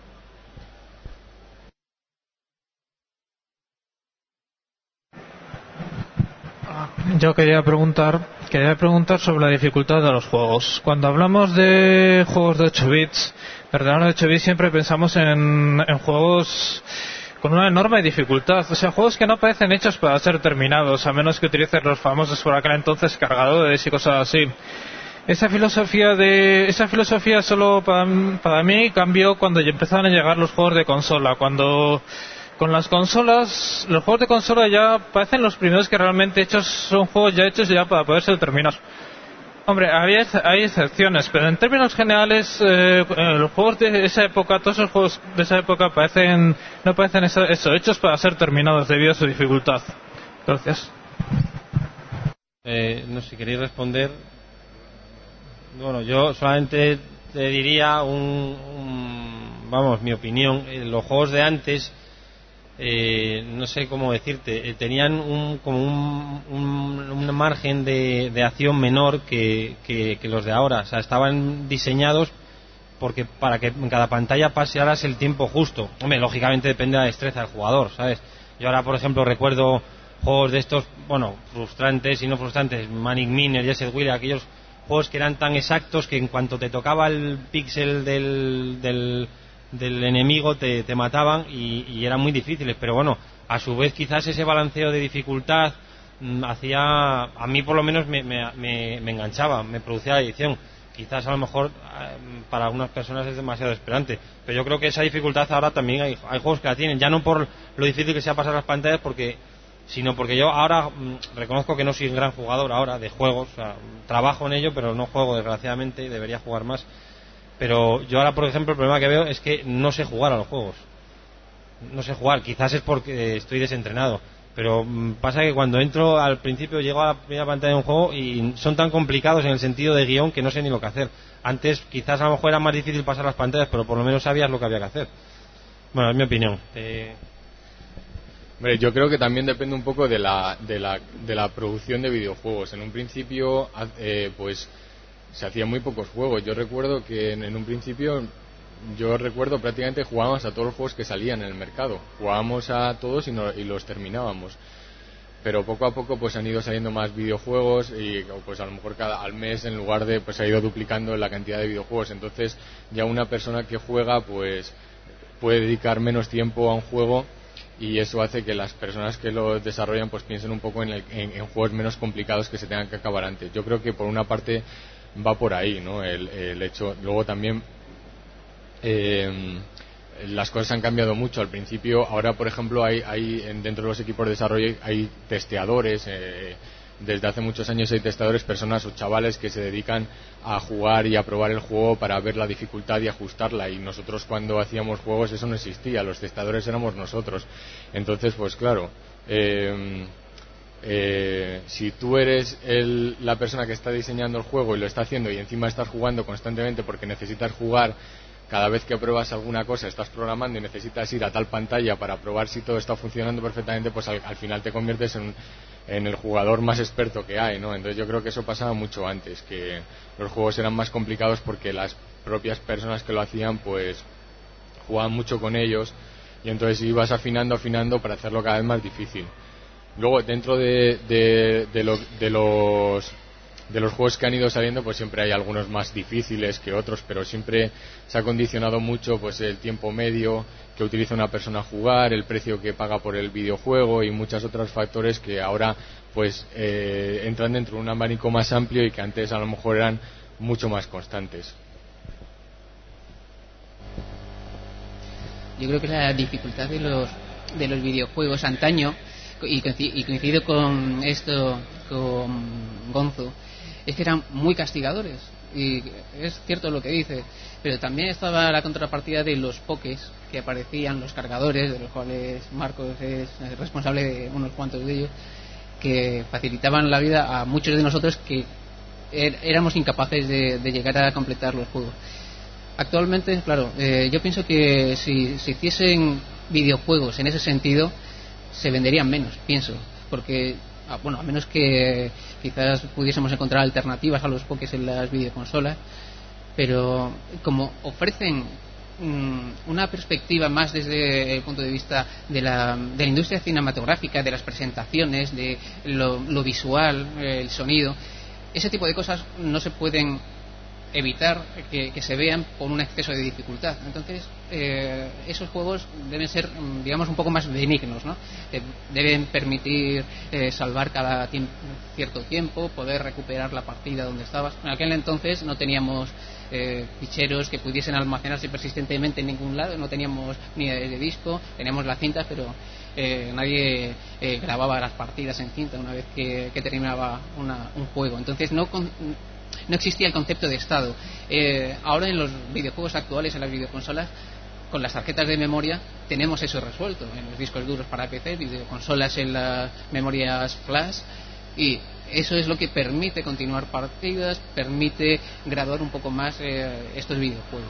Speaker 6: Yo quería preguntar quería preguntar sobre la dificultad de los juegos. Cuando hablamos de juegos de ocho bits, ordenadores de ocho bits, siempre pensamos en, en juegos con una enorme dificultad, o sea, juegos que no parecen hechos para ser terminados, a menos que utilicen los famosos por aquel entonces cargadores y cosas así. Esa filosofía de esa filosofía solo para, para mí cambió cuando ya empezaron a llegar los juegos de consola, cuando con las consolas, los juegos de consola ya parecen los primeros que realmente hechos son juegos ya hechos ya para poder ser terminados. Hombre, había, hay excepciones, pero en términos generales, eh, los juegos de esa época, todos los juegos de esa época parecen, no parecen eso, eso, hechos para ser terminados debido a su dificultad. Gracias.
Speaker 3: Eh, no sé si queréis responder. Bueno, yo solamente te diría un, un vamos, mi opinión. Eh, los juegos de antes, eh, no sé cómo decirte, eh, tenían un, como un, un, un margen de, de acción menor que, que, que los de ahora. O sea, estaban diseñados porque para que en cada pantalla pasearas el tiempo justo. Hombre, lógicamente depende de la destreza del jugador, ¿sabes? Yo ahora, por ejemplo, recuerdo juegos de estos, bueno, frustrantes y no frustrantes, Manic Miner, Jet Wheel, aquellos juegos que eran tan exactos que en cuanto te tocaba el píxel del, del, del enemigo te, te mataban y, y eran muy difíciles, pero bueno, a su vez quizás ese balanceo de dificultad mmm, hacía, a mí por lo menos me, me, me, me enganchaba, me producía adicción. quizás a lo mejor para algunas personas es demasiado esperante, pero yo creo que esa dificultad ahora también hay, hay juegos que la tienen, ya no por lo difícil que sea pasar las pantallas, porque sino porque yo ahora mmm, reconozco que no soy un gran jugador ahora de juegos, o sea, trabajo en ello, pero no juego desgraciadamente, debería jugar más. Pero yo ahora, por ejemplo, el problema que veo es que no sé jugar a los juegos, no sé jugar, quizás es porque estoy desentrenado, pero mmm, pasa que cuando entro al principio llego a la primera pantalla de un juego y son tan complicados en el sentido de guión que no sé ni lo que hacer. Antes quizás a lo mejor era más difícil pasar las pantallas, pero por lo menos sabías lo que había que hacer. Bueno, es mi opinión. Eh...
Speaker 4: Hombre, yo creo que también depende un poco de la, de la, de la producción de videojuegos. En un principio, eh, pues se hacían muy pocos juegos. Yo recuerdo que en, en un principio, yo recuerdo prácticamente jugábamos a todos los juegos que salían en el mercado. Jugábamos a todos y, no, y los terminábamos. Pero poco a poco pues han ido saliendo más videojuegos y pues a lo mejor cada al mes en lugar de pues ha ido duplicando la cantidad de videojuegos. Entonces ya una persona que juega pues puede dedicar menos tiempo a un juego. Y eso hace que las personas que lo desarrollan pues piensen un poco en, el, en, en juegos menos complicados que se tengan que acabar antes. Yo creo que por una parte va por ahí, ¿no? El, el hecho. Luego también eh, las cosas han cambiado mucho. Al principio, ahora por ejemplo, hay, hay dentro de los equipos de desarrollo hay testeadores. Eh, desde hace muchos años hay testeadores, personas o chavales que se dedican a jugar y a probar el juego para ver la dificultad y ajustarla, y nosotros cuando hacíamos juegos eso no existía, los testadores éramos nosotros. Entonces pues claro, eh, eh, si tú eres el, la persona que está diseñando el juego y lo está haciendo y encima estás jugando constantemente porque necesitas jugar, cada vez que pruebas alguna cosa estás programando y necesitas ir a tal pantalla para probar si todo está funcionando perfectamente, pues al, al final te conviertes en, en el jugador más experto que hay, ¿no? Entonces yo creo que eso pasaba mucho antes, que los juegos eran más complicados porque las propias personas que lo hacían pues jugaban mucho con ellos y entonces ibas afinando, afinando para hacerlo cada vez más difícil. Luego dentro de, de, de, lo, de los de los juegos que han ido saliendo pues siempre hay algunos más difíciles que otros, pero siempre se ha condicionado mucho pues el tiempo medio que utiliza una persona a jugar, el precio que paga por el videojuego y muchos otros factores que ahora pues eh, entran dentro de un abanico más amplio y que antes a lo mejor eran mucho más constantes.
Speaker 5: Yo creo que la dificultad de los de los videojuegos antaño, y coincido con esto con Gonzo, es que eran muy castigadores, y es cierto lo que dice, pero también estaba la contrapartida de los pokés que aparecían, los cargadores, de los cuales Marcos es responsable de unos cuantos de ellos, que facilitaban la vida a muchos de nosotros que er, éramos incapaces de, de llegar a completar los juegos. Actualmente, claro, eh, yo pienso que si se hiciesen videojuegos en ese sentido se venderían menos, pienso, porque bueno, a menos que quizás pudiésemos encontrar alternativas a los pokés en las videoconsolas, pero como ofrecen mmm, una perspectiva más desde el punto de vista de la, de la industria cinematográfica, de las presentaciones, de lo, lo visual, el sonido, ese tipo de cosas no se pueden evitar que, que se vean por un exceso de dificultad. Entonces eh, esos juegos deben ser, digamos, un poco más benignos, ¿no? Eh, deben permitir eh, salvar cada tiemp- cierto tiempo, poder recuperar la partida donde estabas. En aquel entonces no teníamos eh, ficheros que pudiesen almacenarse persistentemente en ningún lado, no teníamos ni de, de disco, teníamos la cinta, pero eh, nadie eh, grababa las partidas en cinta una vez que, que terminaba una, un juego. Entonces no con, no existía el concepto de estado. Eh, ahora en los videojuegos actuales, en las videoconsolas, con las tarjetas de memoria tenemos eso resuelto, en los discos duros para P C, videoconsolas en las memorias flash, y eso es lo que permite continuar partidas, permite graduar un poco más eh, estos videojuegos.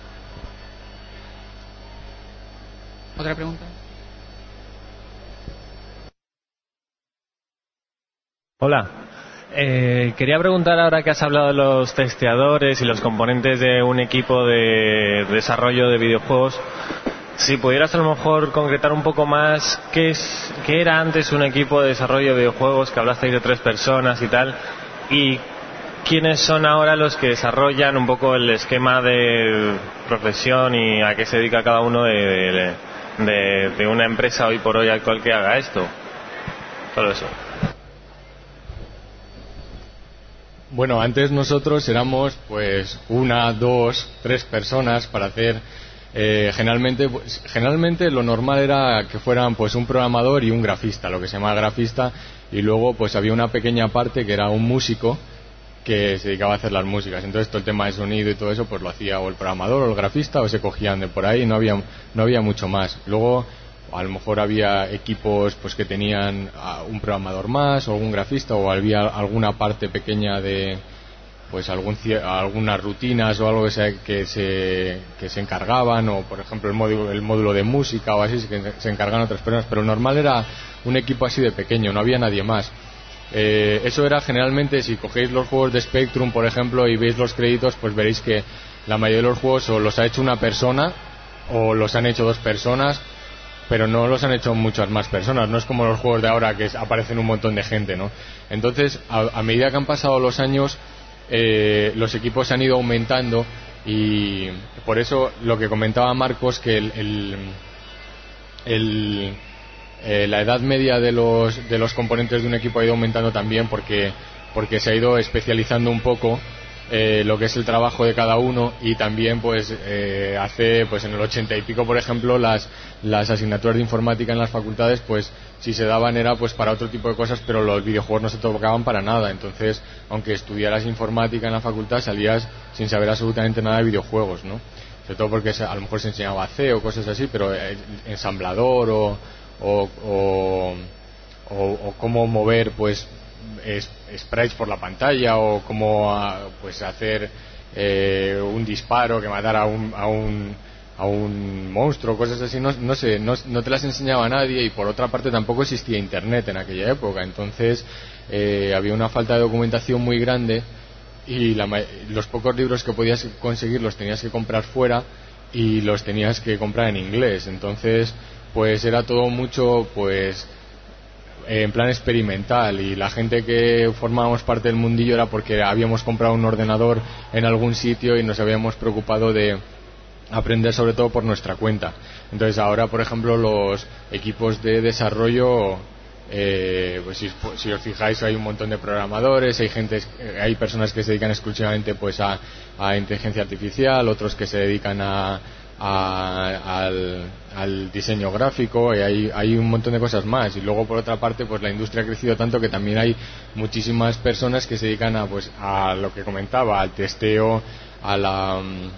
Speaker 5: ¿Otra pregunta?
Speaker 9: Hola. Eh, quería preguntar, ahora que has hablado de los testeadores y los componentes de un equipo de desarrollo de videojuegos, si pudieras a lo mejor concretar un poco más qué es, qué era antes un equipo de desarrollo de videojuegos, que hablasteis de tres personas y tal, y quiénes son ahora los que desarrollan un poco el esquema de profesión y a qué se dedica cada uno de, de, de, de una empresa hoy por hoy actual que haga esto. Solo eso.
Speaker 4: Bueno, antes nosotros éramos pues una, dos, tres personas para hacer eh, generalmente pues, generalmente lo normal era que fueran pues un programador y un grafista, lo que se llama grafista, y luego pues había una pequeña parte que era un músico que se dedicaba a hacer las músicas. Entonces todo el tema de sonido y todo eso pues lo hacía o el programador o el grafista, o se cogían de por ahí, no había no había mucho más. Luego a lo mejor había equipos pues que tenían un programador más o algún grafista, o había alguna parte pequeña de pues algún, algunas rutinas o algo que se, que se que se encargaban, o por ejemplo el módulo, el módulo de música o así, que se encargaban otras personas, pero lo normal era un equipo así de pequeño, no había nadie más. Eh, eso era generalmente, si cogéis los juegos de Spectrum por ejemplo y veis los créditos, pues veréis que la mayoría de los juegos o los ha hecho una persona o los han hecho dos personas, pero no los han hecho muchas más personas. No es como los juegos de ahora que aparecen un montón de gente, ¿no? Entonces, a, a medida que han pasado los años, eh, los equipos se han ido aumentando, y por eso lo que comentaba Marcos, que el, el, el, eh, la edad media de los, de los componentes de un equipo ha ido aumentando también, porque, porque se ha ido especializando un poco Eh, lo que es el trabajo de cada uno, y también pues eh, hace pues en el ochenta y pico por ejemplo las las asignaturas de informática en las facultades pues si se daban era pues para otro tipo de cosas, pero los videojuegos no se tocaban para nada. Entonces aunque estudiaras informática en la facultad salías sin saber absolutamente nada de videojuegos, ¿no? Sobre todo porque a lo mejor se enseñaba C o cosas así, pero ensamblador o o, o, o, o cómo mover pues Es, sprites por la pantalla, o cómo pues hacer eh, un disparo que matara a un, a un, a un monstruo, cosas así, no, no sé, no, no te las enseñaba nadie, y por otra parte tampoco existía internet en aquella época. Entonces eh, había una falta de documentación muy grande, y la, los pocos libros que podías conseguir los tenías que comprar fuera, y los tenías que comprar en inglés. Entonces pues era todo mucho pues en plan experimental, y la gente que formábamos parte del mundillo era porque habíamos comprado un ordenador en algún sitio y nos habíamos preocupado de aprender sobre todo por nuestra cuenta. Entonces ahora por ejemplo los equipos de desarrollo eh, pues si, si os fijáis hay un montón de programadores, hay gente, hay personas que se dedican exclusivamente pues a, a inteligencia artificial, otros que se dedican a A, al, al diseño gráfico, y hay, hay un montón de cosas más. Y luego por otra parte pues la industria ha crecido tanto que también hay muchísimas personas que se dedican a pues a lo que comentaba, al testeo, a la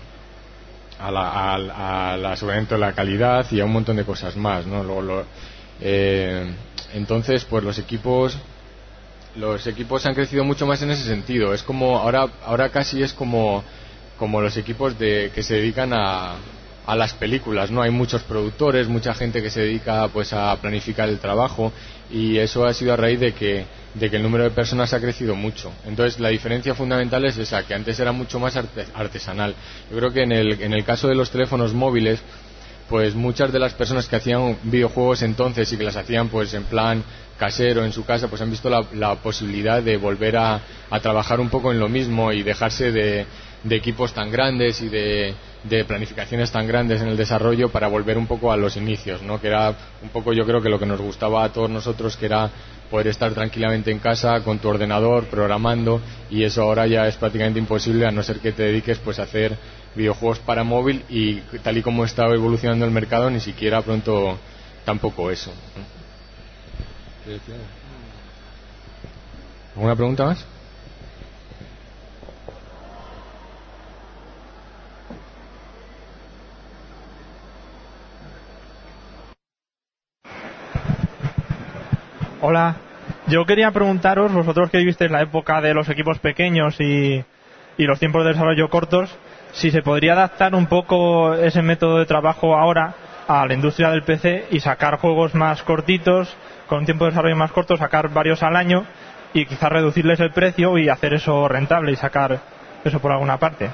Speaker 4: a la, a, a la aseguramiento de la calidad, y a un montón de cosas más, ¿no? Luego, lo, eh, entonces pues los equipos los equipos han crecido mucho más en ese sentido. Es como ahora ahora casi es como como los equipos de que se dedican a a las películas, ¿no? Hay muchos productores, mucha gente que se dedica pues a planificar el trabajo, y eso ha sido a raíz de que de que el número de personas ha crecido mucho. Entonces la diferencia fundamental es esa, que antes era mucho más artesanal. Yo creo que en el en el caso de los teléfonos móviles, pues muchas de las personas que hacían videojuegos entonces y que las hacían pues en plan casero en su casa, pues han visto la, la posibilidad de volver a, a trabajar un poco en lo mismo, y dejarse de, de equipos tan grandes y de, de planificaciones tan grandes en el desarrollo, para volver un poco a los inicios, ¿no? Que era un poco, yo creo que lo que nos gustaba a todos nosotros, que era poder estar tranquilamente en casa con tu ordenador programando, y eso ahora ya es prácticamente imposible, a no ser que te dediques pues a hacer videojuegos para móvil, y tal y como está evolucionando el mercado, ni siquiera pronto tampoco eso. ¿Alguna pregunta más?
Speaker 10: Hola, yo quería preguntaros, vosotros que vivisteis la época de los equipos pequeños y, y los tiempos de desarrollo cortos, si se podría adaptar un poco ese método de trabajo ahora a la industria del P C y sacar juegos más cortitos, con un tiempo de desarrollo más corto, sacar varios al año y quizás reducirles el precio y hacer eso rentable y sacar eso por alguna parte.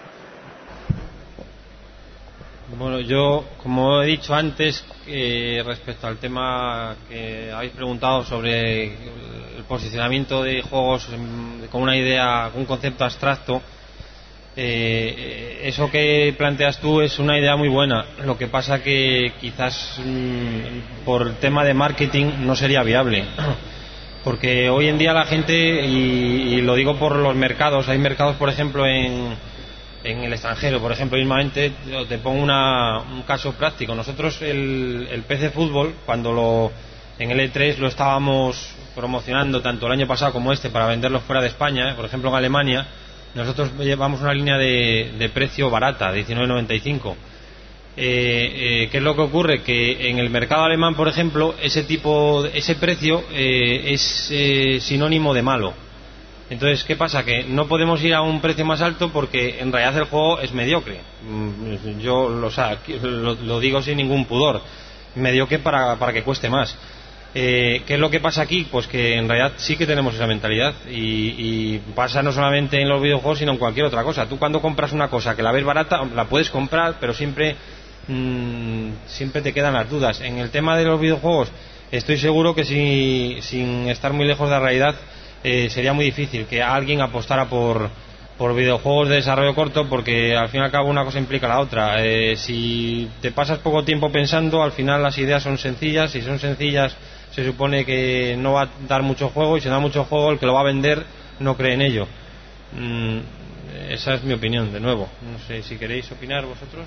Speaker 3: Bueno, yo, como he dicho antes, eh, respecto al tema que habéis preguntado sobre el posicionamiento de juegos en, con una idea, un concepto abstracto, eh, eso que planteas tú es una idea muy buena. Lo que pasa que quizás mmm, por tema de marketing no sería viable. porque hoy en día la gente, y, y lo digo por los mercados, hay mercados, por ejemplo, en, en el extranjero, por ejemplo, mismamente, te pongo una, un caso práctico. Nosotros el, el P C Fútbol, cuando lo, en el E tres lo estábamos promocionando tanto el año pasado como este para venderlo fuera de España, por ejemplo en Alemania, nosotros llevamos una línea de, de precio barata, diecinueve noventa y cinco. Eh, eh, ¿Qué es lo que ocurre? Que en el mercado alemán, por ejemplo, ese tipo, ese precio eh, es eh, sinónimo de malo. Entonces, ¿qué pasa? Que no podemos ir a un precio más alto porque en realidad el juego es mediocre. Yo lo, o sea, lo, lo digo sin ningún pudor. Mediocre para, para que cueste más. Eh, ¿Qué es lo que pasa aquí? Pues que en realidad sí que tenemos esa mentalidad y, y pasa no solamente en los videojuegos sino en cualquier otra cosa. Tú cuando compras una cosa que la ves barata, la puedes comprar, pero siempre mmm, siempre te quedan las dudas. En el tema de los videojuegos estoy seguro que si, sin estar muy lejos de la realidad eh, sería muy difícil que alguien apostara por, por videojuegos de desarrollo corto, porque al fin y al cabo una cosa implica la otra. Eh, si te pasas poco tiempo pensando, al final las ideas son sencillas, si son sencillas se supone que no va a dar mucho juego, y si no da mucho juego el que lo va a vender no cree en ello. Mm, esa es mi opinión, de nuevo. No sé si queréis opinar vosotros.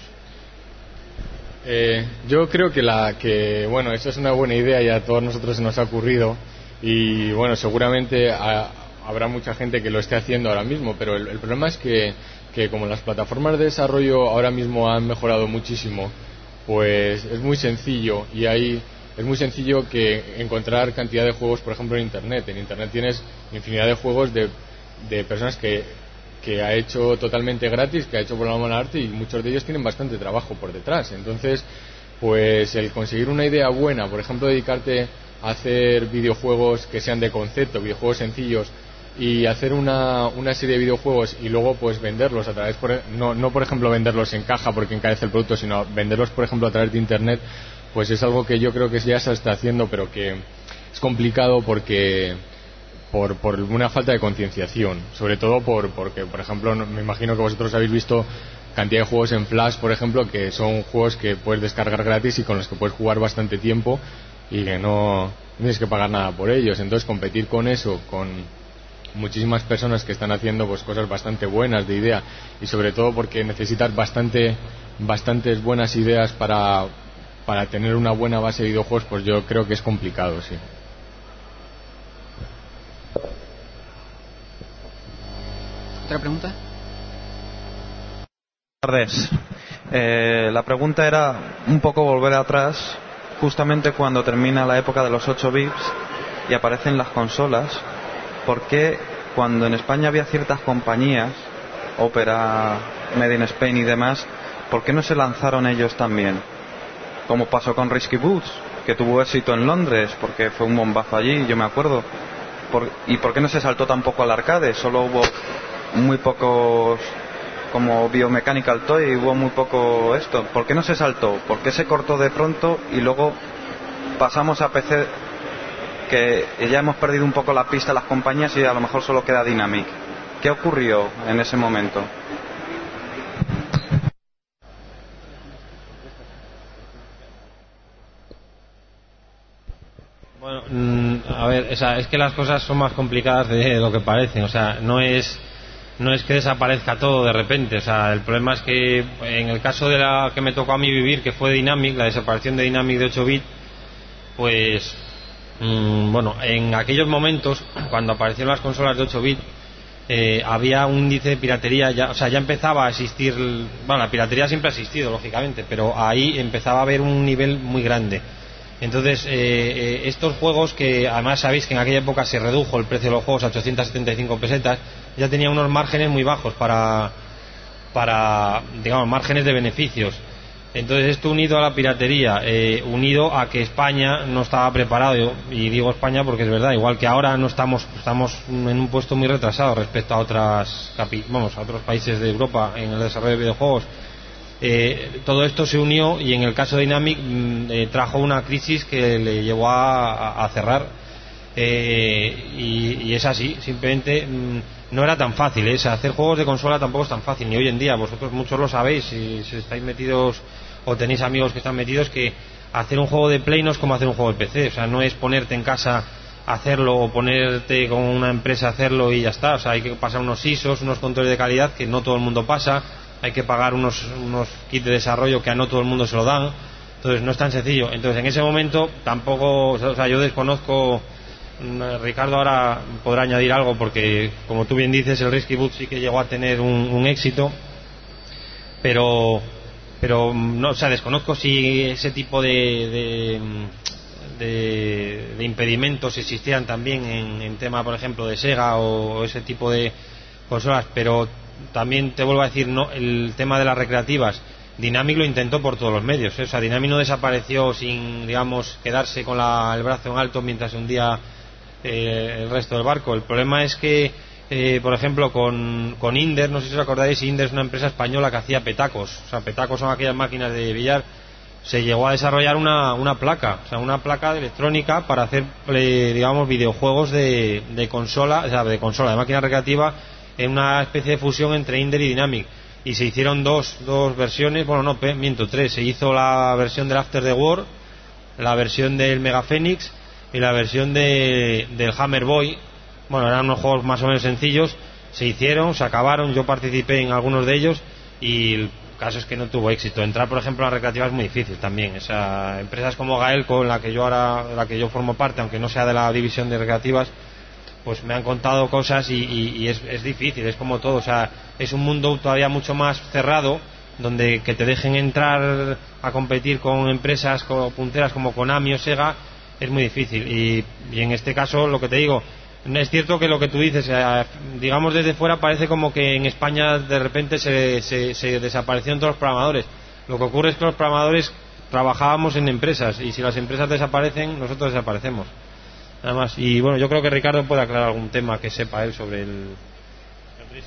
Speaker 4: Eh, yo creo que la que bueno, eso es una buena idea y a todos nosotros se nos ha ocurrido, y bueno, seguramente a, habrá mucha gente que lo esté haciendo ahora mismo, pero el, el problema es que, que como las plataformas de desarrollo ahora mismo han mejorado muchísimo, pues es muy sencillo y hay es muy sencillo que encontrar cantidad de juegos, por ejemplo, en Internet. En Internet tienes infinidad de juegos de, de personas que, que ha hecho totalmente gratis, que ha hecho por la mano arte, y muchos de ellos tienen bastante trabajo por detrás. Entonces, pues el conseguir una idea buena, por ejemplo, dedicarte a hacer videojuegos que sean de concepto, videojuegos sencillos, y hacer una, una serie de videojuegos y luego pues venderlos a través, por, no, no por ejemplo venderlos en caja porque encarece el producto, sino venderlos por ejemplo a través de Internet, pues es algo que yo creo que ya se está haciendo, pero que es complicado porque por, por una falta de concienciación, sobre todo por porque, por ejemplo, me imagino que vosotros habéis visto cantidad de juegos en Flash, por ejemplo, que son juegos que puedes descargar gratis y con los que puedes jugar bastante tiempo y que no tienes que pagar nada por ellos. Entonces, competir con eso, con muchísimas personas que están haciendo pues cosas bastante buenas de idea, y sobre todo porque necesitas bastante bastantes buenas ideas para para tener una buena base de videojuegos, pues yo creo que es complicado, sí.
Speaker 5: ¿Otra pregunta?
Speaker 11: Buenas tardes. Eh, la pregunta era un poco volver atrás, justamente cuando termina la época de los ocho bits y aparecen las consolas. ¿Por qué cuando en España había ciertas compañías, Opera, Made in Spain y demás, por qué no se lanzaron ellos también? Como pasó con Risky Boots, que tuvo éxito en Londres porque fue un bombazo allí, yo me acuerdo. Por, ¿Y por qué no se saltó tampoco al arcade? Solo hubo muy pocos, como Biomechanical Toy, hubo muy poco esto. ¿Por qué no se saltó? ¿Por qué se cortó de pronto y luego pasamos a P C, que ya hemos perdido un poco la pista de las compañías y a lo mejor solo queda Dynamic? ¿Qué ocurrió en ese momento?
Speaker 3: Bueno, mmm, a ver, o sea, es que las cosas son más complicadas de lo que parecen. O sea, no es no es que desaparezca todo de repente. O sea, el problema es que en el caso de la que me tocó a mí vivir, que fue Dynamic, la desaparición de Dynamic de ocho bits, pues mmm, bueno, en aquellos momentos cuando aparecieron las consolas de ocho bits, eh, había un índice de piratería, ya, o sea, ya empezaba a existir. Bueno, la piratería siempre ha existido, lógicamente, pero ahí empezaba a haber un nivel muy grande. Entonces, eh, eh, estos juegos, que además sabéis que en aquella época se redujo el precio de los juegos a ochocientas setenta y cinco pesetas, ya tenía unos márgenes muy bajos para, para digamos, márgenes de beneficios. Entonces, esto unido a la piratería, eh, unido a que España no estaba preparado, y digo España porque es verdad, igual que ahora no estamos estamos en un puesto muy retrasado respecto a otras capi, vamos, a otros países de Europa en el desarrollo de videojuegos. Eh, todo esto se unió y en el caso de Dynamic mm, eh, trajo una crisis que le llevó a, a cerrar, eh, y, y es así, simplemente mmm, no era tan fácil, ¿eh? O sea, hacer juegos de consola tampoco es tan fácil, ni hoy en día. Vosotros muchos lo sabéis, si, si estáis metidos o tenéis amigos que están metidos, que hacer un juego de Play no es como hacer un juego de P C. O sea, no es ponerte en casa hacerlo o ponerte con una empresa a hacerlo y ya está. O sea, hay que pasar unos I S Os, unos controles de calidad que no todo el mundo pasa, hay que pagar unos, unos kits de desarrollo que a no todo el mundo se lo dan, entonces no es tan sencillo. Entonces en ese momento tampoco, o sea, yo desconozco, Ricardo ahora podrá añadir algo porque como tú bien dices el Risky Boot sí que llegó a tener un, un éxito, pero pero no, o sea, desconozco si ese tipo de, de De, de impedimentos existían también en, en tema, por ejemplo, de Sega o ese tipo de consolas, pero también te vuelvo a decir, no, el tema de las recreativas, Dynamic lo intentó por todos los medios, ¿eh? O sea, Dynamic no desapareció sin, digamos, quedarse con la, el brazo en alto mientras se hundía eh, el resto del barco. El problema es que, eh, por ejemplo, con, con Inder, no sé si os acordáis, Inder es una empresa española que hacía petacos, o sea, petacos son aquellas máquinas de billar. Se llegó a desarrollar una, una placa, o sea, una placa de electrónica para hacer, eh, digamos, videojuegos de, de consola, o sea, de consola, de máquina recreativa, en una especie de fusión entre Inder y Dynamic. Y se hicieron dos, dos versiones, bueno, no, miento, tres. Se hizo la versión del After the War, la versión del Mega Phoenix y la versión de, del Hammer Boy. Bueno, eran unos juegos más o menos sencillos, se hicieron, se acabaron, yo participé en algunos de ellos y el caso es que no tuvo éxito. Entrar, por ejemplo, a la recreativa es muy difícil también. O sea, empresas como Gaelco, en la que yo ahora, la que yo formo parte, aunque no sea de la división de recreativas, pues me han contado cosas y, y, y es, es difícil, es como todo. O sea, es un mundo todavía mucho más cerrado, donde que te dejen entrar a competir con empresas como punteras como Konami o Sega es muy difícil. Y, y en este caso, lo que te digo, es cierto que lo que tú dices, eh, digamos desde fuera parece como que en España de repente se, se, se desaparecieron todos los programadores. Lo que ocurre es que los programadores trabajábamos en empresas y si las empresas desaparecen, nosotros desaparecemos. Nada más. Y bueno, yo creo que Ricardo puede aclarar algún tema que sepa él sobre el, el riesgo.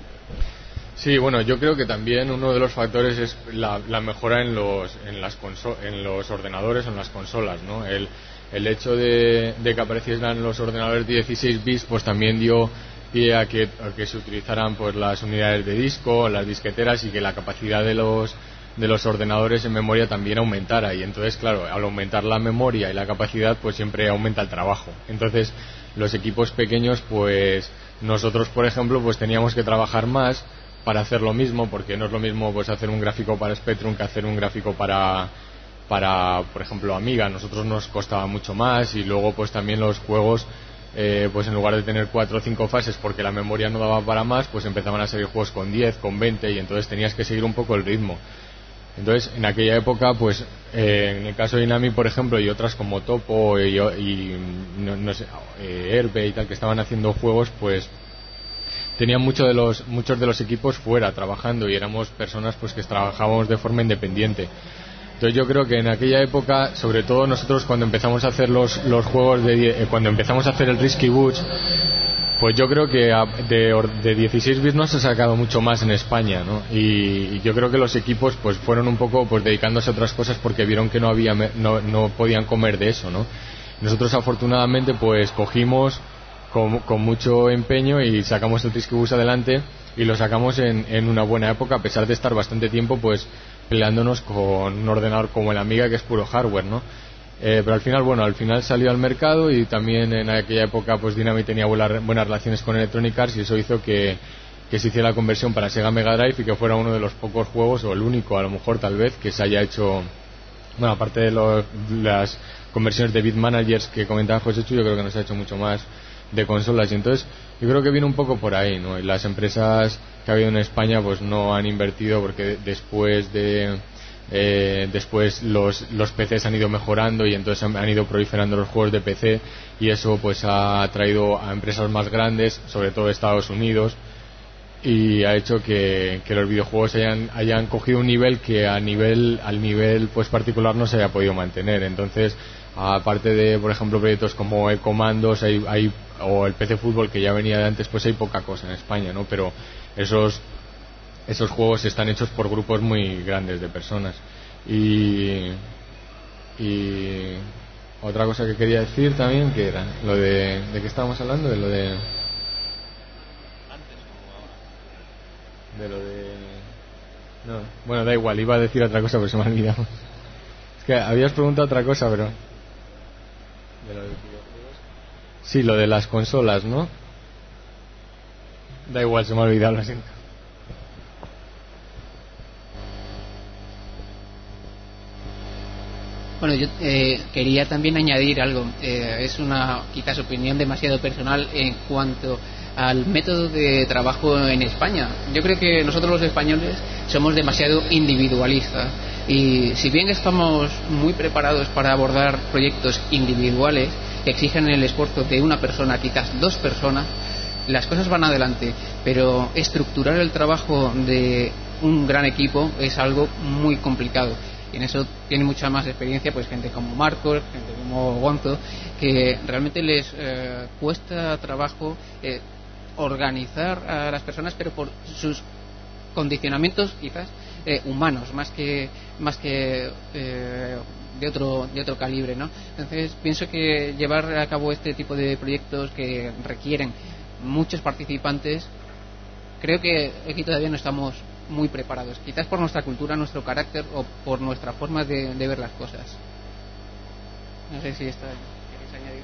Speaker 4: Sí, bueno, yo creo que también uno de los factores es la, la mejora en los en las conso- en los ordenadores o en las consolas, ¿no? El El hecho de, de que aparecieran los ordenadores dieciséis bits pues también dio pie a que, a que se utilizaran pues las unidades de disco, las disqueteras y que la capacidad de los de los ordenadores en memoria también aumentara y entonces claro, al aumentar la memoria y la capacidad pues siempre aumenta el trabajo. Entonces los equipos pequeños pues nosotros por ejemplo pues teníamos que trabajar más para hacer lo mismo porque no es lo mismo pues hacer un gráfico para Spectrum que hacer un gráfico para para, por ejemplo, Amiga. A nosotros nos costaba mucho más y luego pues también los juegos eh, pues en lugar de tener cuatro o cinco fases porque la memoria no daba para más, pues empezaban a salir juegos con diez, con veinte y entonces tenías que seguir un poco el ritmo. Entonces en aquella época pues eh, en el caso de Dynamic por ejemplo y otras como Topo y, y no, no sé, eh, Herbe y tal que estaban haciendo juegos pues tenían mucho de los, muchos de los equipos fuera trabajando y éramos personas pues que trabajábamos de forma independiente. Entonces yo creo que en aquella época, sobre todo nosotros cuando empezamos a hacer los, los juegos, de, eh, cuando empezamos a hacer el Risky Boots, pues yo creo que a, de, de dieciséis bits no se ha sacado mucho más en España, ¿no? Y, y yo creo que los equipos pues fueron un poco pues dedicándose a otras cosas porque vieron que no había no, no podían comer de eso, ¿no? Nosotros afortunadamente pues cogimos con, con mucho empeño y sacamos el Risky Boots adelante y lo sacamos en, en una buena época a pesar de estar bastante tiempo pues peleándonos con un ordenador como el Amiga que es puro hardware, ¿no? Eh, pero al final, bueno, al final salió al mercado y también en aquella época pues Dynamic tenía buenas, buenas relaciones con Electronic Arts y eso hizo que, que se hiciera la conversión para Sega Mega Drive y que fuera uno de los pocos juegos, o el único a lo mejor tal vez, que se haya hecho, bueno, aparte de los, las conversiones de Bit Managers que comentaba José Chu, yo creo que no se ha hecho mucho más de consolas y entonces yo creo que viene un poco por ahí, ¿no? Y las empresas que ha habido en España pues no han invertido porque después de eh, después los, los P Cs han ido mejorando y entonces han, han ido proliferando los juegos de P C y eso pues ha traído a empresas más grandes, sobre todo de Estados Unidos, y ha hecho que, que los videojuegos hayan, hayan cogido un nivel que a nivel al nivel pues particular no se haya podido mantener. Entonces aparte de por ejemplo proyectos como el Commandos hay, hay, o el P C Fútbol que ya venía de antes, pues hay poca cosa en España, ¿no? Pero esos esos juegos están hechos por grupos muy grandes de personas. Y y otra cosa que quería decir también, que era lo de de qué estábamos hablando, de lo de de lo de no, bueno, da igual, iba a decir otra cosa pero se me ha olvidado. Es que habías preguntado otra cosa, pero de lo de videojuegos. Sí, lo de las consolas, ¿no? Da igual, se me ha olvidado, lo siento.
Speaker 5: Bueno, yo eh, quería también añadir algo. Eh, es una quizás opinión demasiado personal en cuanto al método de trabajo en España. Yo creo que nosotros los españoles somos demasiado individualistas y si bien estamos muy preparados para abordar proyectos individuales que exigen el esfuerzo de una persona, quizás dos personas, las cosas van adelante, pero estructurar el trabajo de un gran equipo es algo muy complicado. Y en eso tiene mucha más experiencia pues gente como Marcos, gente como Gonzo, que realmente les eh, cuesta trabajo eh, organizar a las personas, pero por sus condicionamientos quizás eh, humanos, más que más que eh, de otro de otro calibre, ¿no? Entonces pienso que llevar a cabo este tipo de proyectos que requieren muchos participantes, creo que aquí todavía no estamos muy preparados, quizás por nuestra cultura, nuestro carácter o por nuestra forma de, de ver las cosas. No sé si esto queréis añadir.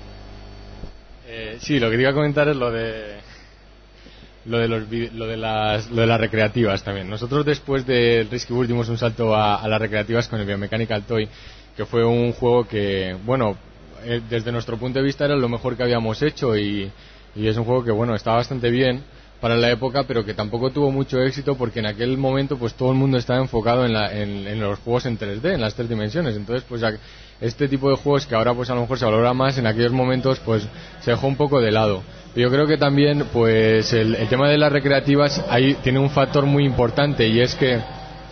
Speaker 4: Eh, sí, lo que te iba a comentar es lo de lo de los lo de las lo de las recreativas también. Nosotros después de Risky Bull dimos un salto a, a las recreativas con el Biomechanical Toy, que fue un juego que, bueno, eh, desde nuestro punto de vista era lo mejor que habíamos hecho y, y es un juego que, bueno, está bastante bien para la época, pero que tampoco tuvo mucho éxito porque en aquel momento pues todo el mundo estaba enfocado en, la, en, en los juegos en tres D, en las tres dimensiones. Entonces pues este tipo de juegos que ahora pues a lo mejor se valora más, en aquellos momentos pues se dejó un poco de lado. Yo creo que también pues el, el tema de las recreativas ahí tiene un factor muy importante, y es que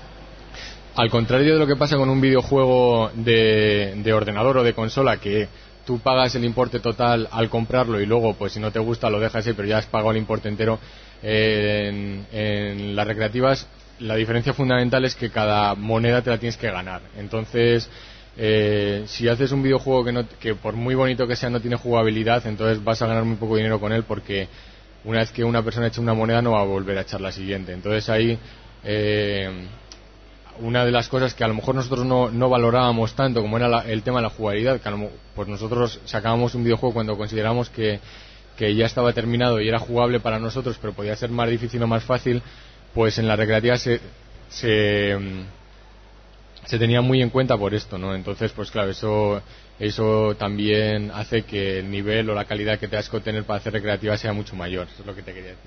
Speaker 4: al contrario de lo que pasa con un videojuego de, de ordenador o de consola, que tú pagas el importe total al comprarlo y luego pues si no te gusta lo dejas ahí pero ya has pagado el importe entero, eh, en, en las recreativas la diferencia fundamental es que cada moneda te la tienes que ganar. Entonces eh, si haces un videojuego que, no, que por muy bonito que sea no tiene jugabilidad, entonces vas a ganar muy poco dinero con él, porque una vez que una persona echa una moneda no va a volver a echar la siguiente. Entonces ahí eh, una de las cosas que a lo mejor nosotros no, no valorábamos tanto como era la, el tema de la jugabilidad, que a lo, pues nosotros sacábamos un videojuego cuando consideramos que, que ya estaba terminado y era jugable para nosotros, pero podía ser más difícil o más fácil, pues en la recreativa se, se, se tenía muy en cuenta por esto, ¿no? Entonces, pues claro, eso, eso también hace que el nivel o la calidad que tengas que obtener para hacer recreativa sea mucho mayor. Eso es lo que te quería decir.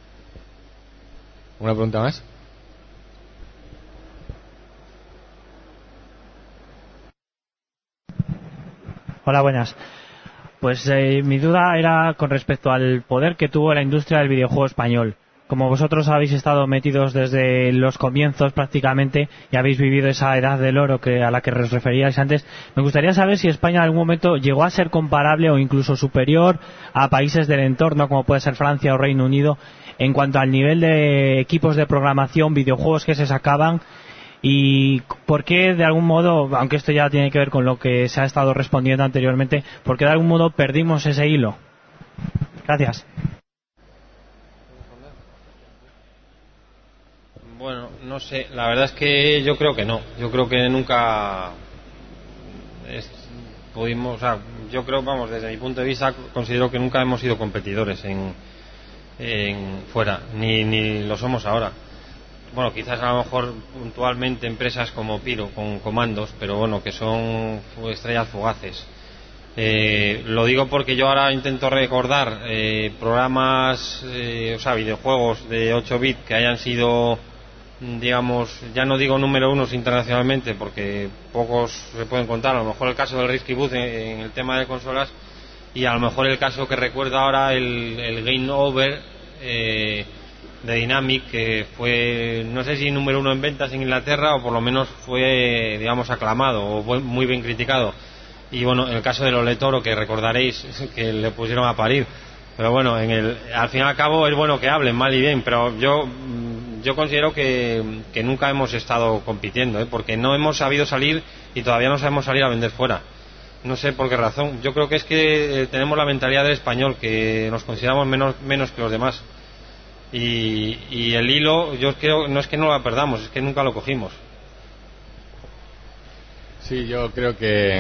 Speaker 4: ¿Una pregunta más?
Speaker 12: Hola, buenas. Pues eh, mi duda era con respecto al poder que tuvo la industria del videojuego español. Como vosotros habéis estado metidos desde los comienzos prácticamente y habéis vivido esa edad del oro que a la que os referíais antes, me gustaría saber si España en algún momento llegó a ser comparable o incluso superior a países del entorno como puede ser Francia o Reino Unido en cuanto al nivel de equipos de programación, videojuegos que se sacaban. ¿Y por qué, de algún modo, aunque esto ya tiene que ver con lo que se ha estado respondiendo anteriormente, por qué de algún modo perdimos ese hilo? Gracias.
Speaker 3: Bueno, no sé, la verdad es que yo creo que no. Yo creo que nunca es, pudimos, o sea, yo creo, vamos, desde mi punto de vista, considero que nunca hemos sido competidores en, en fuera, ni, ni lo somos ahora. Bueno, quizás a lo mejor puntualmente empresas como Piro con comandos, pero bueno, que son estrellas fugaces. Eh, lo digo porque yo ahora intento recordar eh, programas, eh, o sea, videojuegos de ocho bits que hayan sido, digamos, ya no digo número unos internacionalmente porque pocos se pueden contar. A lo mejor el caso del Risky Boot en, en el tema de consolas, y a lo mejor el caso que recuerdo ahora, el, el Game Over eh, de Dynamic, que fue, no sé si número uno en ventas en Inglaterra, o por lo menos fue, digamos, aclamado o fue muy bien criticado. Y bueno, el caso del Ole Toro, que recordaréis que le pusieron a parir. Pero bueno, en el, al fin y al cabo es bueno que hablen mal y bien, pero yo yo considero que, que nunca hemos estado compitiendo, ¿eh? Porque no hemos sabido salir y todavía no sabemos salir a vender fuera. No sé por qué razón. Yo creo que es que tenemos la mentalidad del español, que nos consideramos menos, menos que los demás. Y, y el hilo, yo creo, no es que no lo perdamos, es que nunca lo cogimos.
Speaker 4: Sí, yo creo que,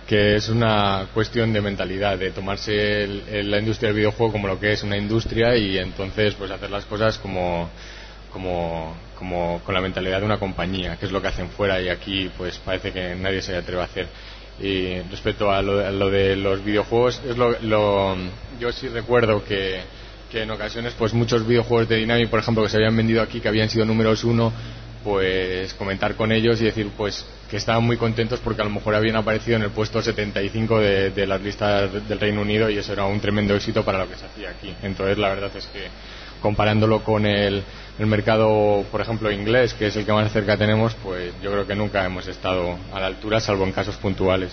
Speaker 4: que es una cuestión de mentalidad, de tomarse el, el, la industria del videojuego como lo que es una industria y entonces pues hacer las cosas como, como, como con la mentalidad de una compañía, que es lo que hacen fuera y aquí pues parece que nadie se atreve a hacer. Y respecto a lo, a lo de los videojuegos, es lo, lo, yo sí recuerdo que, que en ocasiones pues muchos videojuegos de Dynamic, por ejemplo, que se habían vendido aquí, que habían sido números uno, pues comentar con ellos y decir pues que estaban muy contentos porque a lo mejor habían aparecido en el puesto setenta y cinco de, de las listas del Reino Unido y eso era un tremendo éxito para lo que se hacía aquí. Entonces la verdad es que comparándolo con el, el mercado, por ejemplo, inglés, que es el que más cerca tenemos, pues yo creo que nunca hemos estado a la altura, salvo en casos puntuales.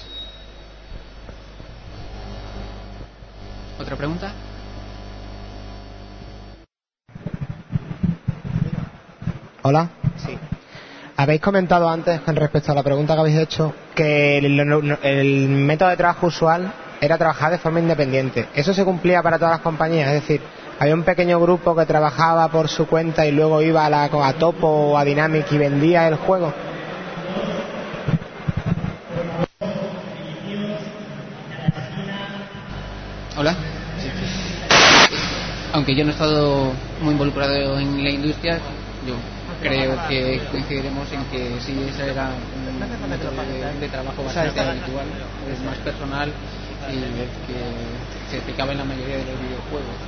Speaker 5: ¿Otra pregunta?
Speaker 13: Hola. Sí. Habéis comentado antes, con respecto a la pregunta que habéis hecho, que el, el método de trabajo usual era trabajar de forma independiente. ¿Eso se cumplía para todas las compañías? Es decir, había un pequeño grupo que trabajaba por su cuenta y luego iba a, la, a Topo o a Dynamic y vendía el juego.
Speaker 5: Hola. Sí. Aunque yo no he estado muy involucrado en la industria, yo creo que coincidiremos en que sí, ese era un método de, de trabajo bastante habitual, es más personal y que se aplicaba en la mayoría de los videojuegos.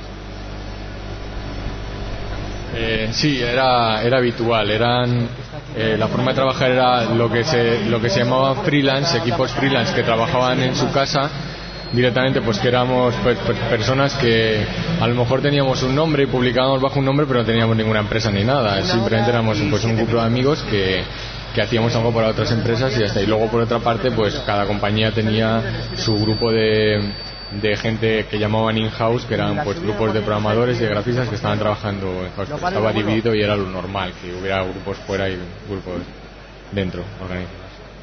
Speaker 4: Eh, sí, era, era habitual. Eran, eh, la forma de trabajar era lo que se, lo que se llamaba freelance, equipos freelance que trabajaban en su casa directamente, pues que éramos pues, pues, personas que a lo mejor teníamos un nombre y publicábamos bajo un nombre, pero no teníamos ninguna empresa ni nada. Simplemente éramos pues, un grupo de amigos que, que hacíamos algo para otras empresas y hasta. Y luego, por otra parte, pues cada compañía tenía su grupo de de gente que llamaban in-house, que eran pues grupos de programadores y de grafistas que estaban trabajando en house. Pues estaba dividido y era lo normal, que hubiera grupos fuera y grupos dentro organizados.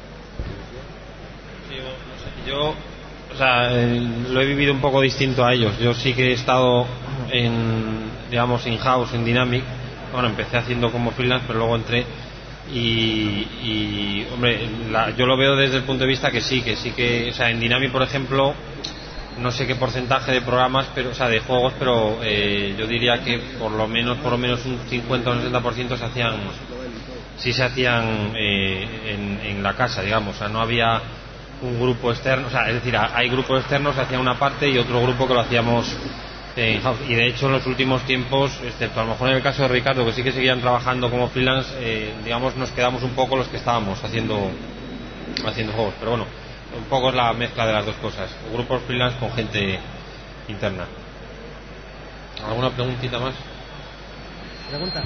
Speaker 3: Sí, no sé, yo o sea, eh, lo he vivido un poco distinto a ellos. Yo sí que he estado en, digamos, in-house, en Dynamic. Bueno, empecé haciendo como freelance, pero luego entré y, y hombre, la, yo lo veo desde el punto de vista que sí, que sí que, o sea, en Dynamic, por ejemplo, no sé qué porcentaje de programas, pero, o sea, de juegos, pero eh, yo diría que por lo menos, por lo menos un cincuenta o un sesenta por ciento se hacían, sí se hacían eh, en, en la casa, digamos, o sea, no había un grupo externo, o sea, es decir, hay grupos externos que hacían una parte y otro grupo que lo hacíamos en house. Y de hecho en los últimos tiempos, excepto a lo mejor en el caso de Ricardo, que sí que seguían trabajando como freelance, eh, digamos, nos quedamos un poco los que estábamos haciendo haciendo juegos, pero bueno, un poco es la mezcla de las dos cosas, grupos freelance con gente interna. ¿Alguna preguntita más?
Speaker 13: ¿Pregunta?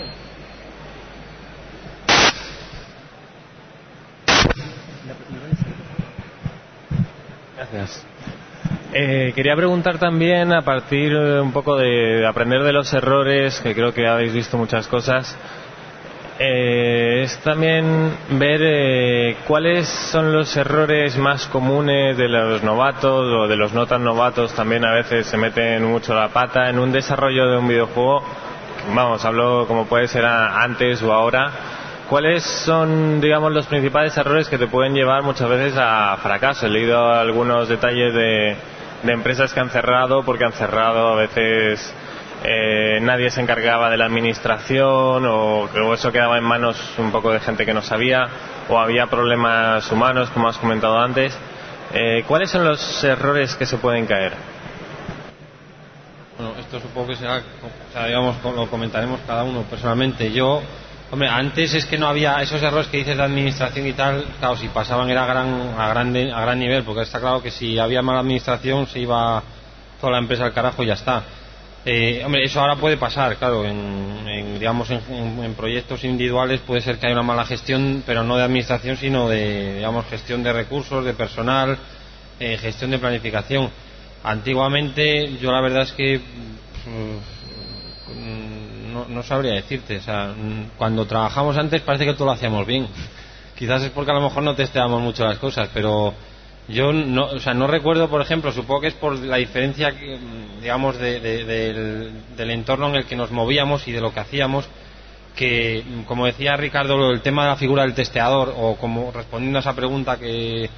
Speaker 9: Gracias. Eh, quería preguntar también, a partir un poco de aprender de los errores, que creo que habéis visto muchas cosas, eh, es también ver eh, cuáles son los errores más comunes de los novatos o de los no tan novatos. También a veces se meten mucho la pata en un desarrollo de un videojuego. Vamos, hablo como puede ser antes o ahora. ¿Cuáles son, digamos, los principales errores que te pueden llevar muchas veces a fracaso? He leído algunos detalles de, de empresas que han cerrado porque han cerrado a veces. Eh, nadie se encargaba de la administración o que eso quedaba en manos un poco de gente que no sabía o había problemas humanos, como has comentado antes. Eh, ¿Cuáles son los errores que se pueden caer?
Speaker 3: Bueno, esto supongo que será, o sea, digamos, lo comentaremos cada uno personalmente. Yo, hombre, antes es que no había esos errores que dices de administración y tal, claro, si pasaban era a gran, a grande, a gran nivel, porque está claro que si había mala administración se iba toda la empresa al carajo y ya está. Eh, hombre, eso ahora puede pasar, claro, en, en digamos en, en, en proyectos individuales puede ser que haya una mala gestión, pero no de administración, sino de, digamos, gestión de recursos, de personal, eh, gestión de planificación. Antiguamente, yo la verdad es que mm, no, no sabría decirte, o sea, cuando trabajamos antes parece que todo lo hacíamos bien. Quizás es porque a lo mejor no testeamos mucho las cosas, pero yo no, o sea, no recuerdo, por ejemplo, supongo que es por la diferencia, digamos, de, de, del, del entorno en el que nos movíamos y de lo que hacíamos, que, como decía Ricardo, el tema de la figura del testeador, o como respondiendo a esa pregunta que,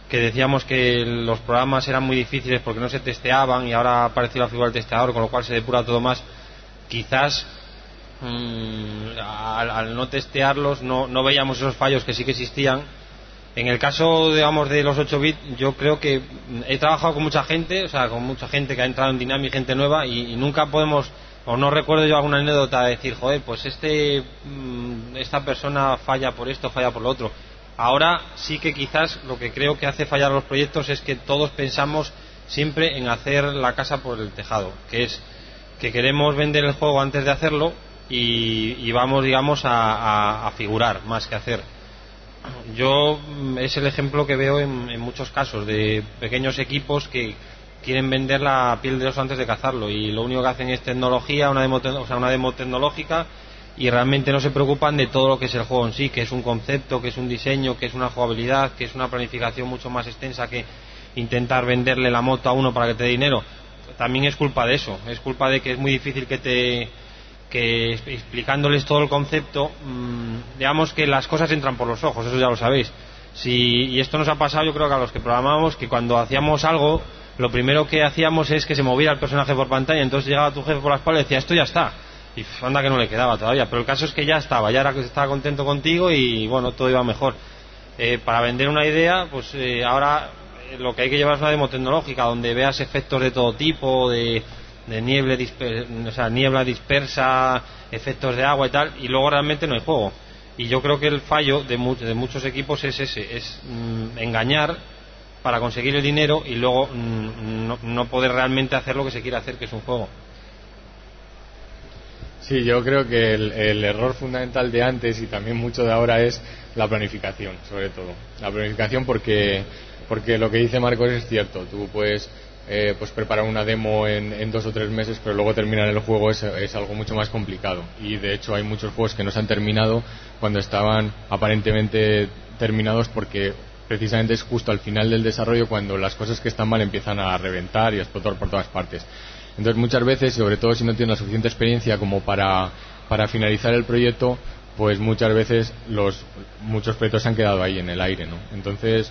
Speaker 3: que decíamos que los programas eran muy difíciles porque no se testeaban y ahora ha aparecido la figura del testeador, con lo cual se depura todo más. Quizás mmm, al, al no testearlos no, no veíamos esos fallos que sí que existían. En el caso, digamos, de los ocho bits, yo creo que he trabajado con mucha gente, o sea, con mucha gente que ha entrado en Dynamic, gente nueva, y, y nunca podemos, o no recuerdo yo alguna anécdota de decir, joder, pues este mmm, esta persona falla por esto, falla por lo otro. Ahora sí que quizás lo que creo que hace fallar los proyectos es que todos pensamos siempre en hacer la casa por el tejado, que es que queremos vender el juego antes de hacerlo y, y vamos, digamos, a, a, a figurar más que hacer. Yo es el ejemplo que veo en, en muchos casos de pequeños equipos que quieren vender la piel de oso antes de cazarlo y lo único que hacen es tecnología, una demo, o sea, una demo tecnológica, y realmente no se preocupan de todo lo que es el juego en sí, que es un concepto, que es un diseño, que es una jugabilidad, que es una planificación mucho más extensa que intentar venderle la moto a uno para que te dé dinero. También es culpa de eso, es culpa de que es muy difícil que te que explicándoles todo el concepto, mmm, digamos que las cosas entran por los ojos, eso ya lo sabéis. Si, y esto nos ha pasado, yo creo que a los que programábamos, que cuando hacíamos algo, lo primero que hacíamos es que se moviera el personaje por pantalla, entonces llegaba tu jefe por la espalda y decía, esto ya está. Y anda que no le quedaba todavía, pero el caso es que ya estaba, ya era que estaba contento contigo y bueno, todo iba mejor. Eh, para vender una idea, pues eh, ahora eh, lo que hay que llevar es una demo tecnológica donde veas efectos de todo tipo, de, de niebla, disper, o sea, niebla dispersa, efectos de agua y tal, y luego realmente no hay juego. Y yo creo que el fallo de, mu de muchos equipos es ese, es mmm, engañar para conseguir el dinero y luego mmm, no, no poder realmente hacer lo que se quiere hacer, que es un juego.
Speaker 4: Sí, yo creo que el, el error fundamental de antes y también mucho de ahora es la planificación, sobre todo. La planificación porque, porque lo que dice Marcos es cierto. Tú puedes eh, pues preparar una demo en, en dos o tres meses, pero luego terminar el juego es, es algo mucho más complicado. Y de hecho hay muchos juegos que no se han terminado cuando estaban aparentemente terminados porque precisamente es justo al final del desarrollo cuando las cosas que están mal empiezan a reventar y a explotar por todas partes. Entonces muchas veces, sobre todo si no tienes la suficiente experiencia como para, para finalizar el proyecto, pues muchas veces los muchos proyectos se han quedado ahí en el aire, ¿no? Entonces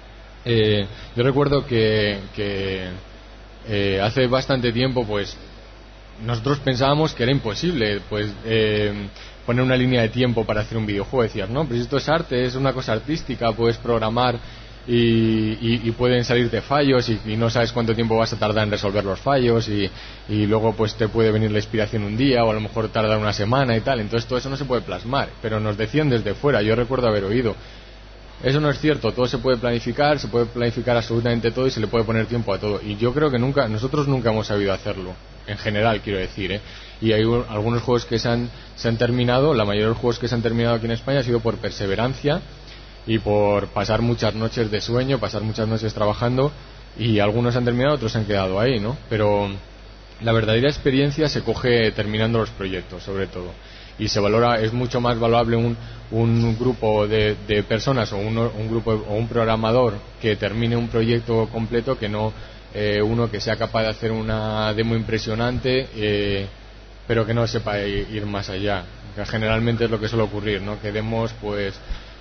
Speaker 4: eh, yo recuerdo que, que eh, hace bastante tiempo pues nosotros pensábamos que era imposible pues eh, poner una línea de tiempo para hacer un videojuego. Decías, no, pero esto es arte, es una cosa artística, puedes programar Y, y, y pueden salirte fallos y, y no sabes cuánto tiempo vas a tardar en resolver los fallos y, y luego pues te puede venir la inspiración un día o a lo mejor tardar una semana y tal. Entonces todo eso no se puede plasmar, pero nos decían desde fuera, yo recuerdo haber oído, eso no es cierto, todo se puede planificar, se puede planificar absolutamente todo y se le puede poner tiempo a todo. Y yo creo que nunca, nosotros nunca hemos sabido hacerlo, en general quiero decir, ¿eh? Y hay un, algunos juegos que se han, se han terminado, la mayoría de los juegos que se han terminado aquí en España ha sido por perseverancia y por pasar muchas noches de sueño, pasar muchas noches trabajando, y algunos han terminado, otros se han quedado ahí, ¿no? Pero la verdadera experiencia se coge terminando los proyectos, sobre todo, y se valora, es mucho más valorable un, un grupo de, de personas o un, un grupo o un programador que termine un proyecto completo que no eh, uno que sea capaz de hacer una demo impresionante eh, pero que no sepa ir más allá, que generalmente es lo que suele ocurrir, ¿no? Que demos pues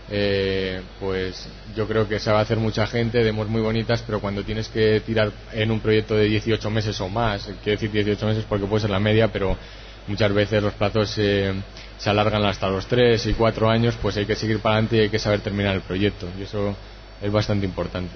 Speaker 4: Eh, pues yo creo que se va a hacer mucha gente, demos muy bonitas, pero cuando tienes que tirar en un proyecto de dieciocho meses o más, quiero decir dieciocho meses porque puede ser la media, pero muchas veces los plazos eh, se alargan hasta los tres y cuatro años, pues hay que seguir para adelante y hay que saber terminar el proyecto, y eso es bastante importante.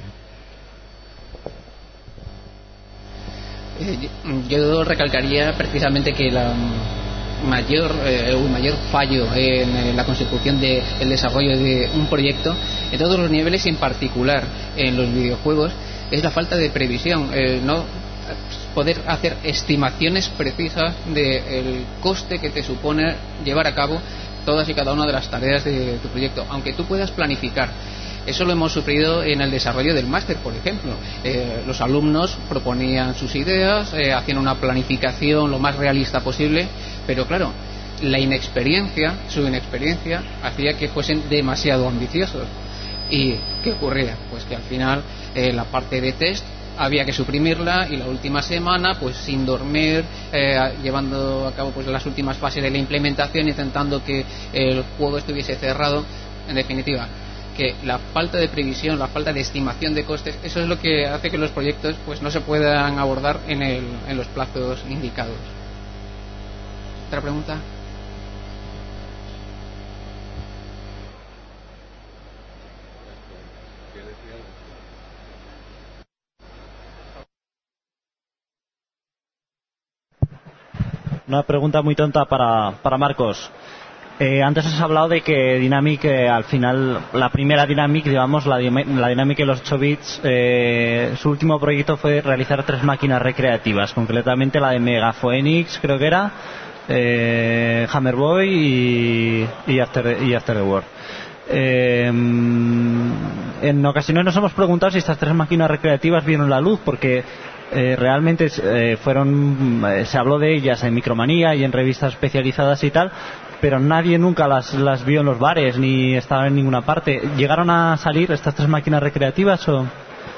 Speaker 5: Eh, yo recalcaría precisamente que la mayor eh, el mayor fallo en eh, la consecución del de desarrollo de un proyecto en todos los niveles y en particular en los videojuegos es la falta de previsión, el no poder hacer estimaciones precisas del coste que te supone llevar a cabo todas y cada una de las tareas de tu proyecto, aunque tú puedas planificar. Eso lo hemos sufrido en el desarrollo del máster, por ejemplo. Eh, los alumnos proponían sus ideas, eh, hacían una planificación lo más realista posible, pero claro, la inexperiencia, su inexperiencia, hacía que fuesen demasiado ambiciosos. ¿Y qué ocurría? Pues que al final eh, la parte de test había que suprimirla y la última semana, pues sin dormir, eh, llevando a cabo pues las últimas fases de la implementación, intentando que el juego estuviese cerrado. En definitiva, que la falta de previsión, la falta de estimación de costes, eso es lo que hace que los proyectos pues no se puedan abordar en, el, en los plazos indicados. ¿Otra pregunta?
Speaker 7: Una pregunta muy tonta para, para Marcos. Eh, antes has hablado de que Dynamic, eh, al final, la primera Dynamic, digamos, la, la Dynamic de los ocho bits, eh, su último proyecto fue realizar tres máquinas recreativas, concretamente la de Mega Phoenix, creo que era, eh, Hammerboy y, y, After, y After the War. Eh, en ocasiones nos hemos preguntado si estas tres máquinas recreativas vieron la luz, porque eh, realmente eh, fueron, eh, se habló de ellas en Micromanía y en revistas especializadas y tal, pero nadie nunca las, las vio en los bares ni estaban en ninguna parte. ¿Llegaron a salir estas tres máquinas recreativas o...?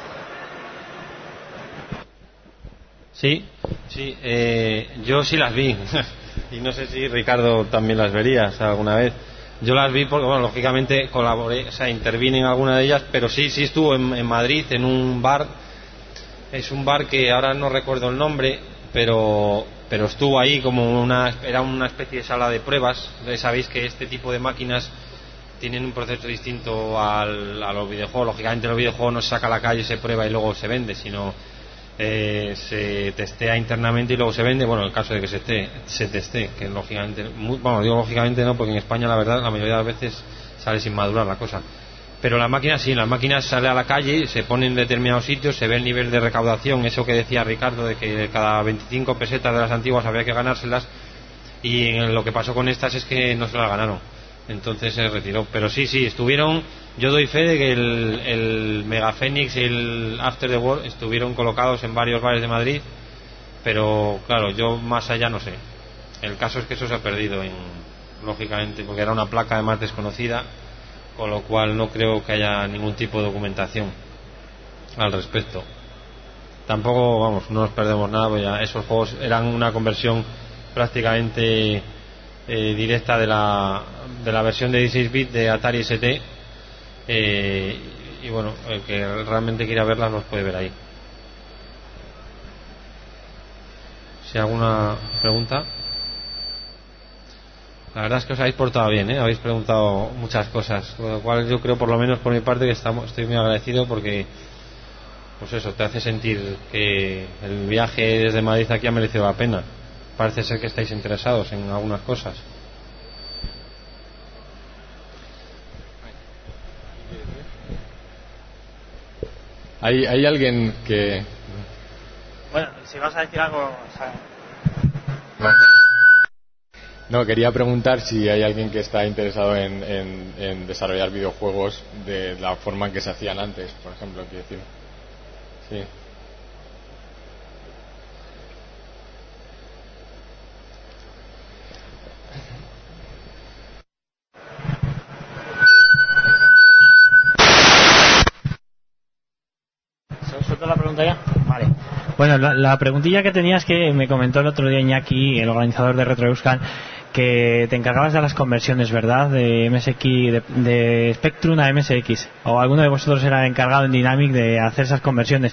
Speaker 3: Sí, sí, eh, yo sí las vi y no sé si Ricardo también las verías alguna vez. Yo las vi porque, bueno, lógicamente colaboré, o sea, intervine en alguna de ellas, pero sí, sí estuvo en, en Madrid en un bar. Es un bar que ahora no recuerdo el nombre, pero pero estuvo ahí como una, era una especie de sala de pruebas. Sabéis que este tipo de máquinas tienen un proceso distinto al, a los videojuegos. Lógicamente los videojuegos no se saca a la calle, se prueba y luego se vende, sino eh, se testea internamente y luego se vende. Bueno, en el caso de que se, te, se testee, que lógicamente, muy, bueno, digo lógicamente no, porque en España la verdad la mayoría de las veces sale sin madurar la cosa. Pero las máquinas sí, las máquinas salen a la calle, se ponen en determinados sitios, se ve el nivel de recaudación, eso que decía Ricardo, de que cada veinticinco pesetas de las antiguas había que ganárselas, y lo que pasó con estas es que no se las ganaron, entonces se retiró. Pero sí, sí, estuvieron, yo doy fe de que el, el Mega Phoenix y el After the War estuvieron colocados en varios bares de Madrid, pero claro, yo más allá no sé. El caso es que eso se ha perdido, en, lógicamente, porque era una placa además desconocida, con lo cual no creo que haya ningún tipo de documentación al respecto. Tampoco, vamos, no nos perdemos nada, porque ya esos juegos eran una conversión prácticamente eh, directa de la, de la versión de dieciséis bits de Atari S T, eh, y bueno, el que realmente quiera verlas los puede ver ahí. Si hay alguna pregunta. La verdad es que os habéis portado bien, ¿eh? Habéis preguntado muchas cosas, con lo cual yo creo, por lo menos por mi parte, que estamos, estoy muy agradecido, porque pues eso, te hace sentir que el viaje desde Madrid aquí ha merecido la pena. Parece ser que estáis interesados en algunas cosas.
Speaker 4: ¿Hay, hay alguien que...?
Speaker 12: Bueno, si vas a decir algo... O sea...
Speaker 4: No, quería preguntar si hay alguien que está interesado en, en, en desarrollar videojuegos de la forma en que se hacían antes, por ejemplo, quiero decir. Sí.
Speaker 12: ¿Suelto la pregunta ya? Vale. Bueno, la, la preguntilla que tenía es que me comentó el otro día Iñaki, el organizador de Retro Euskal, que te encargabas de las conversiones, ¿verdad? De M S X, de, de Spectrum a M S X. O alguno de vosotros era encargado en Dynamic de hacer esas conversiones.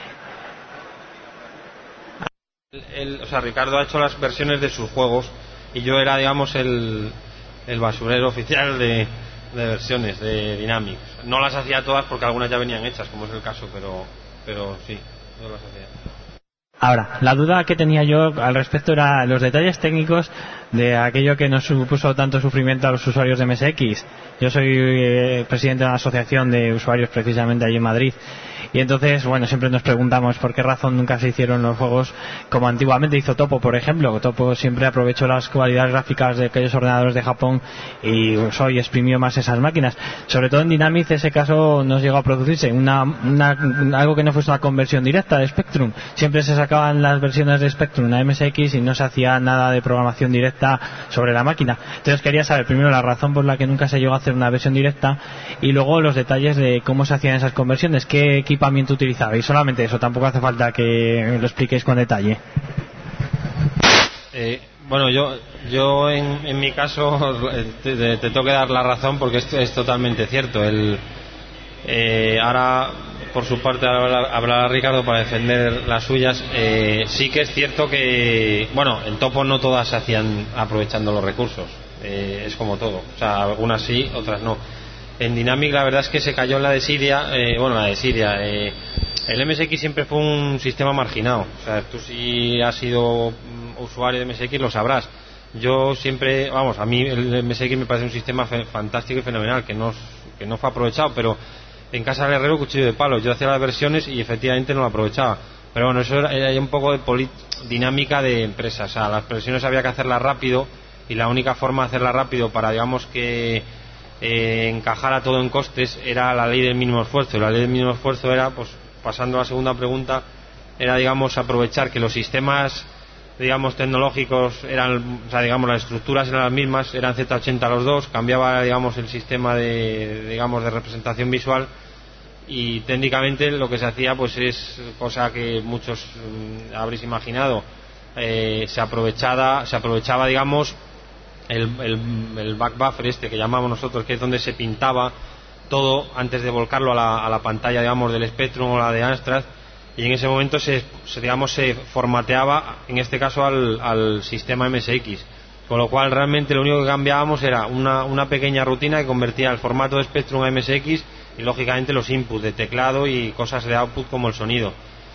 Speaker 3: El, el, o sea, Ricardo ha hecho las versiones de sus juegos y yo era, digamos, el, el basurero oficial de, de versiones de Dynamic. No las hacía todas porque algunas ya venían hechas, como es el caso, pero, pero sí, yo las hacía.
Speaker 12: Ahora, la duda que tenía yo al respecto era los detalles técnicos de aquello que nos supuso tanto sufrimiento a los usuarios de M S X. Yo soy eh, presidente de una asociación de usuarios precisamente allí en Madrid. Y entonces, bueno, siempre nos preguntamos por qué razón nunca se hicieron los juegos como antiguamente hizo Topo, por ejemplo. Topo siempre aprovechó las cualidades gráficas de aquellos ordenadores de Japón y usó y exprimió más esas máquinas. Sobre todo en Dynamic ese caso no llegó a producirse, una, una, algo que no fuese una conversión directa de Spectrum. Siempre se sacaban las versiones de Spectrum a M S X y no se hacía nada de programación directa sobre la máquina. Entonces quería saber primero la razón por la que nunca se llegó a hacer una versión directa y luego los detalles de cómo se hacían esas conversiones, qué equipamiento utilizaba, y solamente eso, tampoco hace falta que lo expliquéis con detalle.
Speaker 3: Eh, Bueno, yo yo en, en mi caso te, te, te tengo que dar la razón porque esto es totalmente cierto. El, eh, ahora, por su parte, hablará Ricardo para defender las suyas. Eh, sí que es cierto que, bueno, en Topo no todas se hacían aprovechando los recursos. Eh, es como todo. O sea, algunas sí, otras no. En Dynamic la verdad es que se cayó en la de Siria, eh, bueno, la de Siria. Eh, el M S X siempre fue un sistema marginado. O sea, tú si has sido usuario de M S X lo sabrás. Yo siempre, vamos, a mí el M S X me parece un sistema fe, fantástico y fenomenal, que no, que no fue aprovechado, pero en casa del herrero cuchillo de palo. Yo hacía las versiones y efectivamente no lo aprovechaba. Pero bueno, eso era, era un poco de polit, dinámica de empresa. O sea, las versiones había que hacerlas rápido y la única forma de hacerlas rápido para, digamos, que eh, encajara todo en costes era la ley del mínimo esfuerzo. Y la ley del mínimo esfuerzo era, pues, pasando a la segunda pregunta, era, digamos, aprovechar que los sistemas, digamos, tecnológicos eran, o sea, digamos, las estructuras eran las mismas, eran Z ochenta los dos, cambiaba, digamos, el sistema de, digamos, de representación visual, y técnicamente lo que se hacía, pues, es cosa que muchos mmm, habréis imaginado, eh, se aprovechaba, se aprovechaba, digamos, el, el, el back buffer este que llamamos nosotros, que es donde se pintaba todo antes de volcarlo a la, a la pantalla, digamos, del Spectrum o la de Amstrad, y en ese momento se, se digamos se formateaba, en este caso, al, al sistema M S X, con lo cual realmente lo único que cambiábamos era una, una pequeña rutina que convertía el formato de Spectrum a M S X y lógicamente los inputs de teclado y cosas de output como el sonido.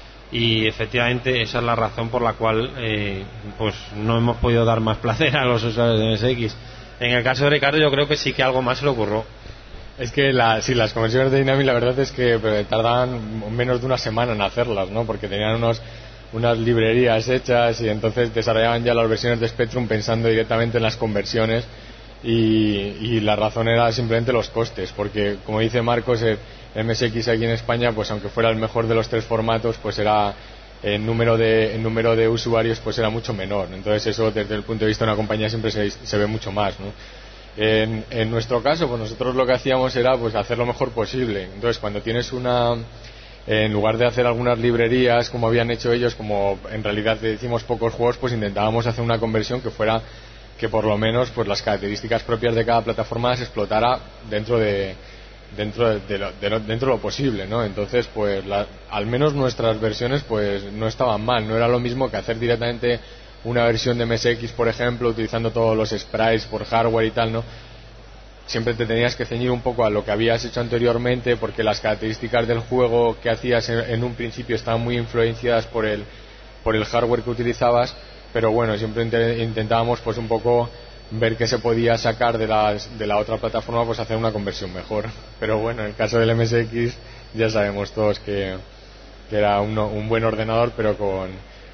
Speaker 3: Y efectivamente esa es la razón por la cual eh, pues no hemos podido dar más placer a los usuarios de M S X. En el caso de Ricardo yo creo que sí que algo más se le ocurrió.
Speaker 4: Es que la, sí, las conversiones de Dynamic la verdad es que tardaban menos de una semana en hacerlas, ¿no? Porque tenían unos, unas librerías hechas y entonces desarrollaban ya las versiones de Spectrum pensando directamente en las conversiones, y, y la razón era simplemente los costes, porque como dice Marcos, el M S X aquí en España, pues aunque fuera el mejor de los tres formatos, pues era el número de el número de usuarios pues era mucho menor. Entonces eso desde el punto de vista de una compañía siempre se, se ve mucho más, ¿no? En, en nuestro caso, pues nosotros lo que hacíamos era pues hacer lo mejor posible. Entonces, cuando tienes una, en lugar de hacer algunas librerías como habían hecho ellos, como en realidad decimos pocos juegos, pues intentábamos hacer una conversión que fuera, que por lo menos pues las características propias de cada plataforma las explotara dentro de dentro de, de, lo, de lo, dentro de lo posible, ¿no? Entonces, pues la, al menos nuestras versiones pues no estaban mal. No era lo mismo que hacer directamente una versión de M S X, por ejemplo, utilizando todos los sprites por hardware y tal, ¿no? Siempre te tenías que ceñir un poco a lo que habías hecho anteriormente, porque las características del juego que hacías en, en un principio estaban muy influenciadas por el por el hardware que utilizabas, pero bueno, siempre intentábamos pues un poco ver qué se podía sacar de las, de la otra plataforma, pues hacer una conversión mejor. Pero bueno, en el caso del M S X ya sabemos todos que, que era un, un buen ordenador, pero con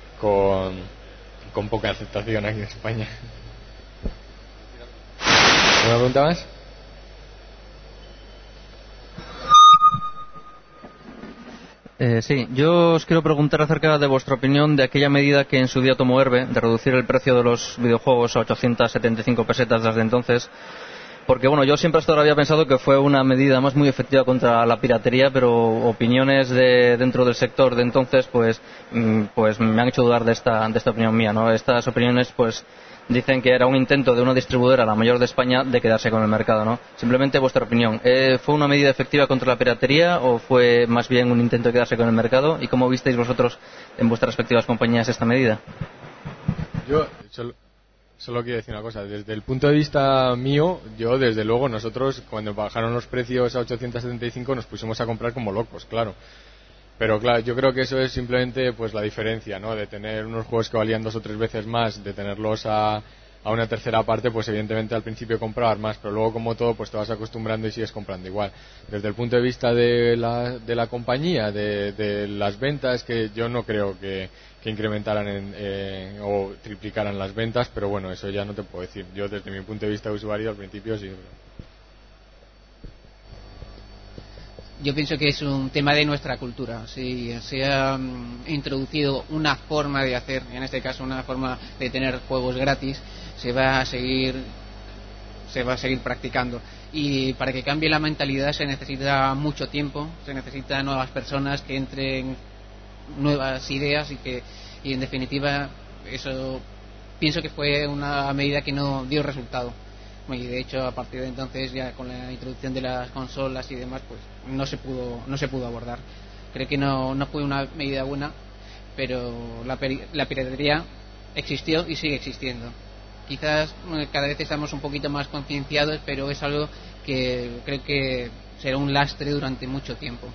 Speaker 4: con con poca aceptación aquí en España. ¿Una pregunta más?
Speaker 8: Eh, sí, yo os quiero preguntar acerca de vuestra opinión de aquella medida que en su día tomó Herbe de reducir el precio de los videojuegos a ochocientas setenta y cinco pesetas desde entonces, porque bueno, yo siempre hasta ahora había pensado que fue una medida más muy efectiva contra la piratería, pero opiniones de dentro del sector de entonces pues pues me han hecho dudar de esta de esta opinión mía, ¿no? Estas opiniones pues dicen que era un intento de una distribuidora, la mayor de España, de quedarse con el mercado, ¿no? Simplemente vuestra opinión. ¿Eh, ¿Fue una medida efectiva contra la piratería o fue más bien un intento de quedarse con el mercado? ¿Y cómo visteis vosotros en vuestras respectivas compañías esta medida?
Speaker 4: Yo solo, solo quiero decir una cosa. Desde el punto de vista mío, yo desde luego, nosotros cuando bajaron los precios a ochocientos setenta y cinco nos pusimos a comprar como locos, claro. Pero claro, yo creo que eso es simplemente pues la diferencia, ¿no? De tener unos juegos que valían dos o tres veces más, de tenerlos a, a una tercera parte, pues evidentemente al principio comprabas más, pero luego como todo pues te vas acostumbrando y sigues comprando igual. Desde el punto de vista de la, de la compañía, de, de las ventas, que yo no creo que, que incrementaran en, eh, o triplicaran las ventas, pero bueno, eso ya no te puedo decir. Yo desde mi punto de vista de usuario al principio sí.
Speaker 5: Yo pienso que es un tema de nuestra cultura. Si se ha um, introducido una forma de hacer, en este caso una forma de tener juegos gratis, se va a seguir se va a seguir practicando. Y para que cambie la mentalidad se necesita mucho tiempo, se necesitan nuevas personas que entren nuevas ideas y que y en definitiva eso pienso que fue una medida que no dio resultado. Y de hecho, a partir de entonces, ya con la introducción de las consolas y demás, pues no se pudo no se pudo abordar. Creo que no, no fue una medida buena, pero la, la piratería existió y sigue existiendo. Quizás cada vez estamos un poquito más concienciados, pero es algo que creo que será un lastre durante mucho tiempo.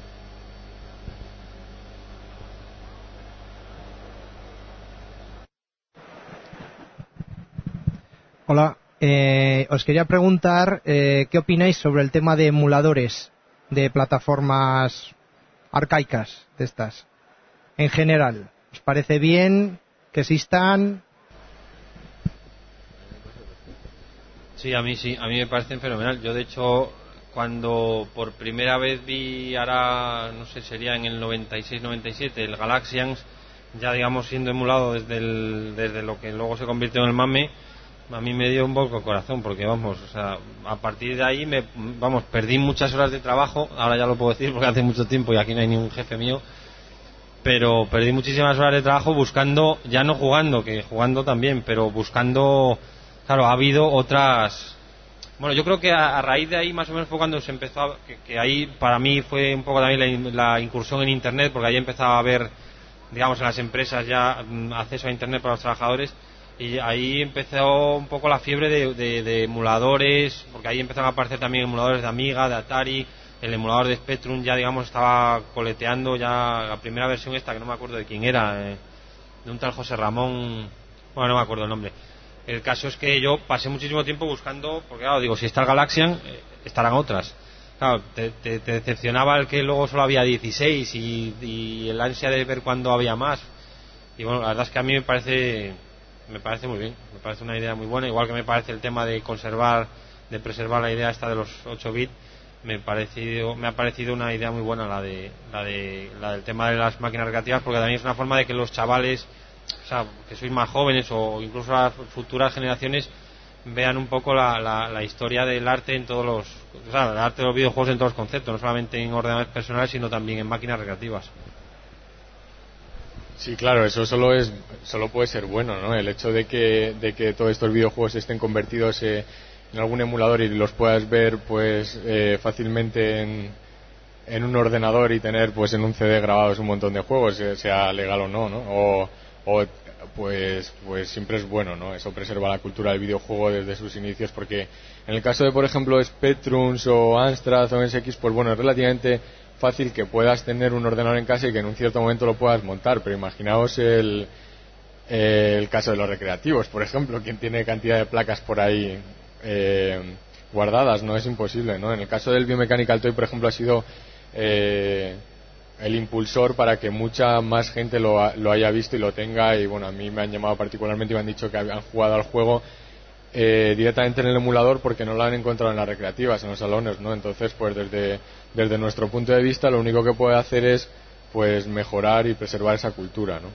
Speaker 13: Hola, eh, os quería preguntar eh, qué opináis sobre el tema de emuladores de plataformas arcaicas de estas. En general, ¿os parece bien que existan?
Speaker 3: Sí, a mí sí, a mí me parecen fenomenal. Yo, de hecho, cuando por primera vez vi, ahora, no sé, sería en el noventa y seis noventa y siete, el Galaxians, ya digamos siendo emulado desde, el, desde lo que luego se convirtió en el MAME, a mí me dio un poco el corazón, porque vamos, o sea, a partir de ahí me, vamos, perdí muchas horas de trabajo, ahora ya lo puedo decir porque hace mucho tiempo y aquí no hay ningún jefe mío, pero perdí muchísimas horas de trabajo buscando, ya no jugando, que jugando también, pero buscando, claro, ha habido otras, bueno, yo creo que a, a raíz de ahí más o menos fue cuando se empezó, a, que, que ahí para mí fue un poco también la, la incursión en Internet, porque ahí empezaba a haber, digamos, en las empresas ya acceso a Internet para los trabajadores. Y ahí empezó un poco la fiebre de, de, de emuladores, porque ahí empezaron a aparecer también emuladores de Amiga, de Atari, el emulador de Spectrum ya, digamos, estaba coleteando ya la primera versión esta, que no me acuerdo de quién era, eh, de un tal José Ramón, bueno, no me acuerdo el nombre. El caso es que yo pasé muchísimo tiempo buscando, porque claro, digo, si está el Galaxian, eh, estarán otras. Claro, te, te, te decepcionaba el que luego solo había dieciséis y, y el ansia de ver cuándo había más. Y bueno, la verdad es que a mí me parece... me parece muy bien, me parece una idea muy buena, igual que me parece el tema de conservar, de preservar la idea esta de los ocho bits, me parecido, me ha parecido una idea muy buena la de la de la del tema de las máquinas recreativas, porque también es una forma de que los chavales, o sea, que sois más jóvenes o incluso las futuras generaciones vean un poco la, la, la historia del arte en todos los, o sea, el arte de los videojuegos en todos los conceptos, no solamente en ordenadores personales, sino también en máquinas recreativas.
Speaker 4: Sí, claro, eso solo es solo puede ser bueno, ¿no? El hecho de que de que todos estos videojuegos estén convertidos eh, en algún emulador y los puedas ver pues eh, fácilmente en, en un ordenador y tener pues en un C D grabados un montón de juegos, eh, sea legal o no, ¿no? O, o pues pues siempre es bueno, ¿no? Eso preserva la cultura del videojuego desde sus inicios, porque en el caso de, por ejemplo, Spectrums o Amstrad o M S X, pues bueno, es relativamente fácil que puedas tener un ordenador en casa y que en un cierto momento lo puedas montar, pero imaginaos el, el caso de los recreativos, por ejemplo, quien tiene cantidad de placas por ahí eh, guardadas, no es imposible, ¿no? En el caso del Biomechanical Toy, por ejemplo, ha sido eh, el impulsor para que mucha más gente lo, lo haya visto y lo tenga, y bueno, a mí me han llamado particularmente y me han dicho que han jugado al juego Eh, directamente en el emulador porque no lo han encontrado en las recreativas, en los salones, ¿no? Entonces, pues desde, desde nuestro punto de vista, lo único que puede hacer es pues mejorar y preservar esa cultura, ¿no?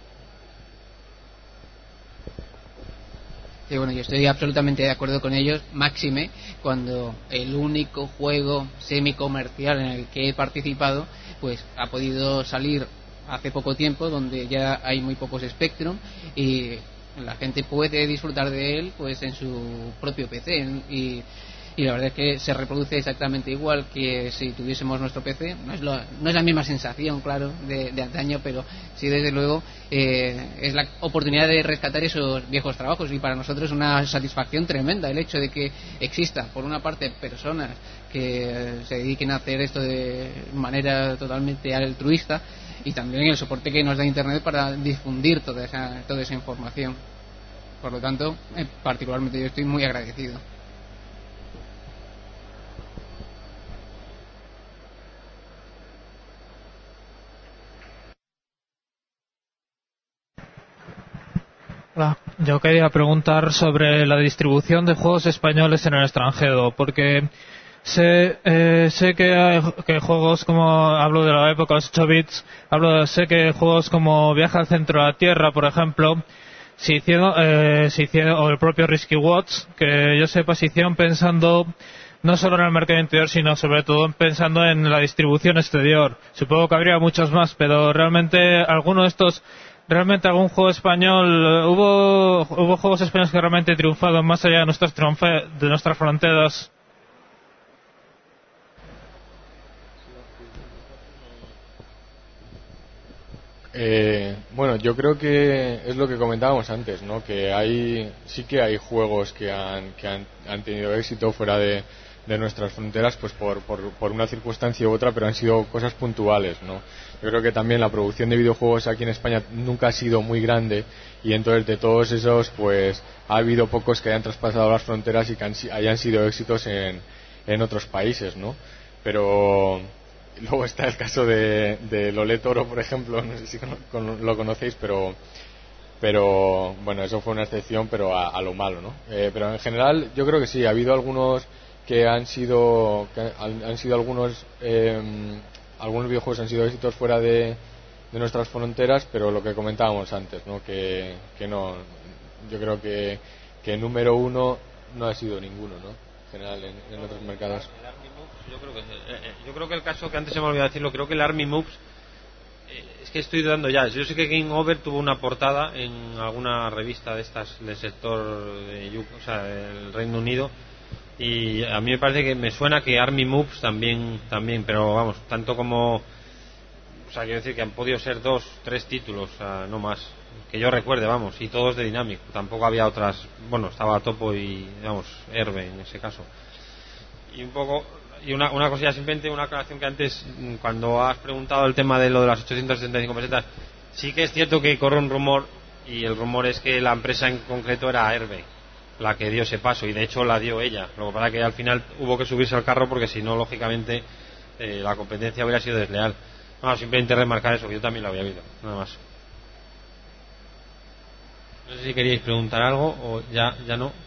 Speaker 5: Sí, bueno, yo estoy absolutamente de acuerdo con ellos, máxime cuando el único juego semi-comercial en el que he participado pues ha podido salir hace poco tiempo, donde ya hay muy pocos Spectrum y la gente puede disfrutar de él pues en su propio P C y, y la verdad es que se reproduce exactamente igual que si tuviésemos nuestro P C. No es, lo, no es la misma sensación, claro, de, de antaño, pero sí, desde luego eh, es la oportunidad de rescatar esos viejos trabajos, y para nosotros es una satisfacción tremenda el hecho de que exista, por una parte, personas que se dediquen a hacer esto de manera totalmente altruista, y también el soporte que nos da Internet para difundir toda esa, toda esa información. Por lo tanto, eh, particularmente yo estoy muy agradecido.
Speaker 6: Hola, yo quería preguntar sobre la distribución de juegos españoles en el extranjero, porque sé eh, sé que hay que juegos como, hablo de la época de los ocho bits, hablo sé que juegos como Viaje al centro de la Tierra, por ejemplo, se hicieron, eh, se hicieron, o el propio Risky Watch, que yo sepa, se hicieron pensando no solo en el mercado interior, sino sobre todo pensando en la distribución exterior. Supongo que habría muchos más, pero realmente alguno de estos realmente algún juego español, hubo hubo juegos españoles que realmente triunfaron más allá de nuestras triunfe, de nuestras fronteras.
Speaker 4: Eh, bueno, yo creo que es lo que comentábamos antes, ¿no? Que hay, sí que hay juegos que han, que han, han tenido éxito fuera de, de nuestras fronteras, pues por, por, por una circunstancia u otra, pero han sido cosas puntuales, ¿no? Yo creo que también la producción de videojuegos aquí en España nunca ha sido muy grande, y entonces de todos esos, pues ha habido pocos que hayan traspasado las fronteras y que han, hayan sido éxitos en, en otros países, ¿no? Pero luego está el caso de, de Lolé Toro, por ejemplo, no sé si con, lo conocéis, pero pero bueno, eso fue una excepción, pero a, a lo malo, ¿no? Eh, pero en general yo creo que sí, ha habido algunos que han sido que han, han sido algunos eh, algunos videojuegos han sido éxitos fuera de, de nuestras fronteras, pero lo que comentábamos antes, ¿no? Que, que no, yo creo que que número uno no ha sido ninguno, ¿no? En general en, en otros mercados.
Speaker 3: Yo creo que eh, yo creo que el caso que antes se me olvidó decirlo, creo que el Army Moves, eh, es que estoy dudando ya. Yo sé que Game Over tuvo una portada en alguna revista de estas del sector de, o sea, del Reino Unido, y a mí me parece que me suena que Army Moves también también, pero vamos, tanto como, o sea, quiero decir que han podido ser dos, tres títulos, o sea, no más, que yo recuerde, vamos, y todos de Dynamic. Tampoco había otras, bueno, estaba Topo y, vamos, Herbe en ese caso. Y un poco Y una, una cosilla, simplemente una aclaración, que antes, cuando has preguntado el tema de lo de las ochocientas setenta y cinco pesetas, sí que es cierto que corre un rumor, y el rumor es que la empresa en concreto era Herbe la que dio ese paso, y de hecho la dio ella. Lo que pasa es que al final hubo que subirse al carro, porque si no, lógicamente, eh, la competencia hubiera sido desleal. No, simplemente remarcar eso, que yo también lo había oído, nada más. No sé si queríais preguntar algo o ya, ya no.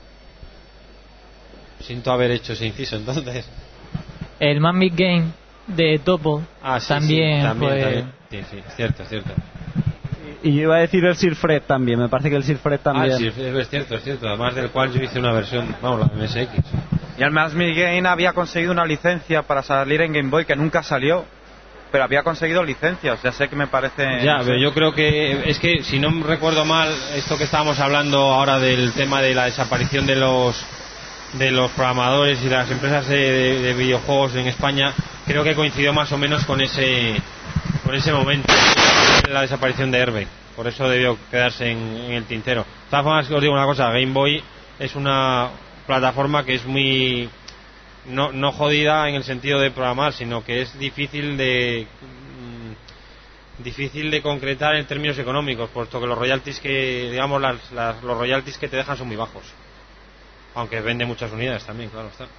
Speaker 3: Siento haber hecho ese inciso, entonces.
Speaker 14: El Man Big Game de Topo
Speaker 3: ah, sí,
Speaker 14: también,
Speaker 3: sí, también,
Speaker 14: fue...
Speaker 3: también. Sí, sí, cierto, cierto.
Speaker 15: Y yo iba a decir el Sir Fred también, me parece que el Sir Fred también.
Speaker 3: Ah, sí, es cierto, es cierto. Además del cual yo hice una versión, vamos, la M S X.
Speaker 11: Y el Man Big Game había conseguido una licencia para salir en Game Boy que nunca salió, pero había conseguido licencias, ya sé que me parece...
Speaker 3: Ya, pero yo creo que, es que si no recuerdo mal, esto que estábamos hablando ahora del tema de la desaparición de los de los programadores y de las empresas de, de, de videojuegos en España, creo que coincidió más o menos con ese con ese momento de la desaparición de Herbe. Por eso debió quedarse en, en el tintero. De todas formas, os digo una cosa, Game Boy es una plataforma que es muy no, no jodida en el sentido de programar, sino que es difícil de mmm, difícil de concretar en términos económicos, puesto que los royalties que digamos las, las, los royalties que te dejan son muy bajos. Aunque vende muchas unidades también, claro está.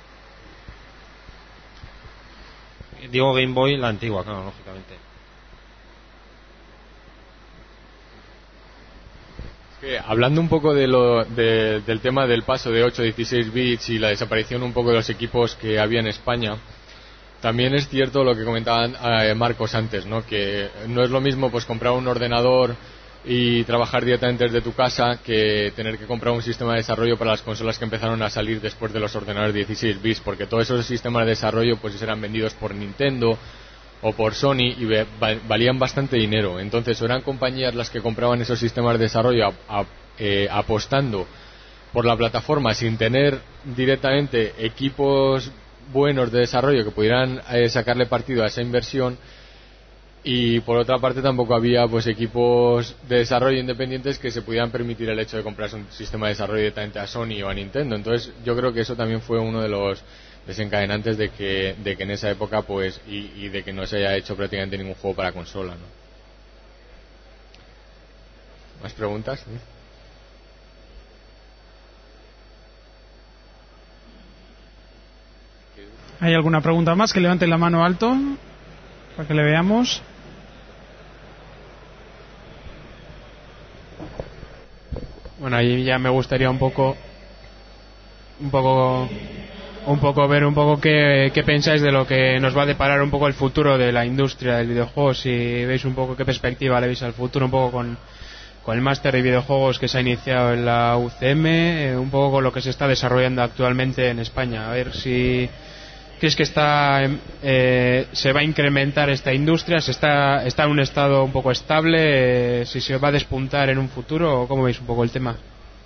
Speaker 3: Digo Game Boy, la antigua, claro, lógicamente.
Speaker 4: Es que, hablando un poco de lo, de, del tema del paso de ocho a dieciséis bits y la desaparición un poco de los equipos que había en España, también es cierto lo que comentaban eh, Marcos antes, ¿no? Que no es lo mismo pues comprar un ordenador y trabajar directamente desde tu casa que tener que comprar un sistema de desarrollo para las consolas que empezaron a salir después de los ordenadores dieciséis bits, porque todos esos sistemas de desarrollo pues eran vendidos por Nintendo o por Sony y valían bastante dinero. Entonces eran compañías las que compraban esos sistemas de desarrollo a, a, eh, apostando por la plataforma sin tener directamente equipos buenos de desarrollo que pudieran eh, sacarle partido a esa inversión. Y por otra parte tampoco había pues equipos de desarrollo independientes que se pudieran permitir el hecho de comprarse un sistema de desarrollo directamente a Sony o a Nintendo. Entonces yo creo que eso también fue uno de los desencadenantes de que, de que en esa época pues y, y de que no se haya hecho prácticamente ningún juego para consola, ¿no? ¿Más preguntas? ¿Sí?
Speaker 2: ¿Hay alguna pregunta más? Que levanten la mano alto para que le veamos. Bueno, ahí ya me gustaría un poco un poco un poco ver un poco qué, qué pensáis de lo que nos va a deparar un poco el futuro de la industria del videojuego, si veis un poco qué perspectiva le veis al futuro, un poco con, con el máster de videojuegos que se ha iniciado en la U C M, eh, un poco con lo que se está desarrollando actualmente en España, a ver si ¿Crees que está, eh, se va a incrementar esta industria? ¿Se está, está en un estado un poco estable? Eh, ¿Si se va a despuntar en un futuro? ¿Cómo veis un poco el tema?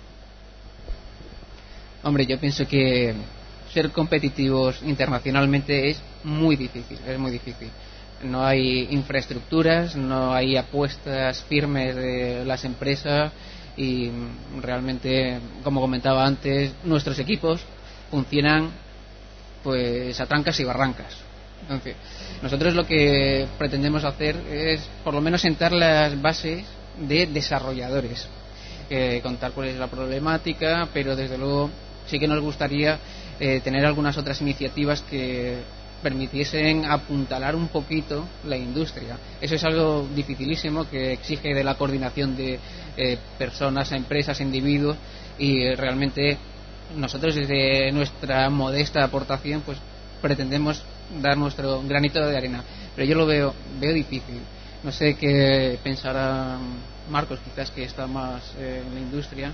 Speaker 5: Hombre, yo pienso que ser competitivos internacionalmente es muy difícil, es muy difícil. No hay infraestructuras, no hay apuestas firmes de las empresas y realmente, como comentaba antes, nuestros equipos funcionan pues a trancas y barrancas. Entonces, nosotros lo que pretendemos hacer es por lo menos sentar las bases de desarrolladores, eh, contar cuál es la problemática, pero desde luego sí que nos gustaría eh, tener algunas otras iniciativas que permitiesen apuntalar un poquito la industria. Eso es algo dificilísimo que exige de la coordinación de eh, personas, empresas, individuos, y eh, realmente nosotros desde nuestra modesta aportación pues pretendemos dar nuestro granito de arena, pero yo lo veo veo difícil. No sé qué pensará Marcos, quizás que está más eh, en la industria.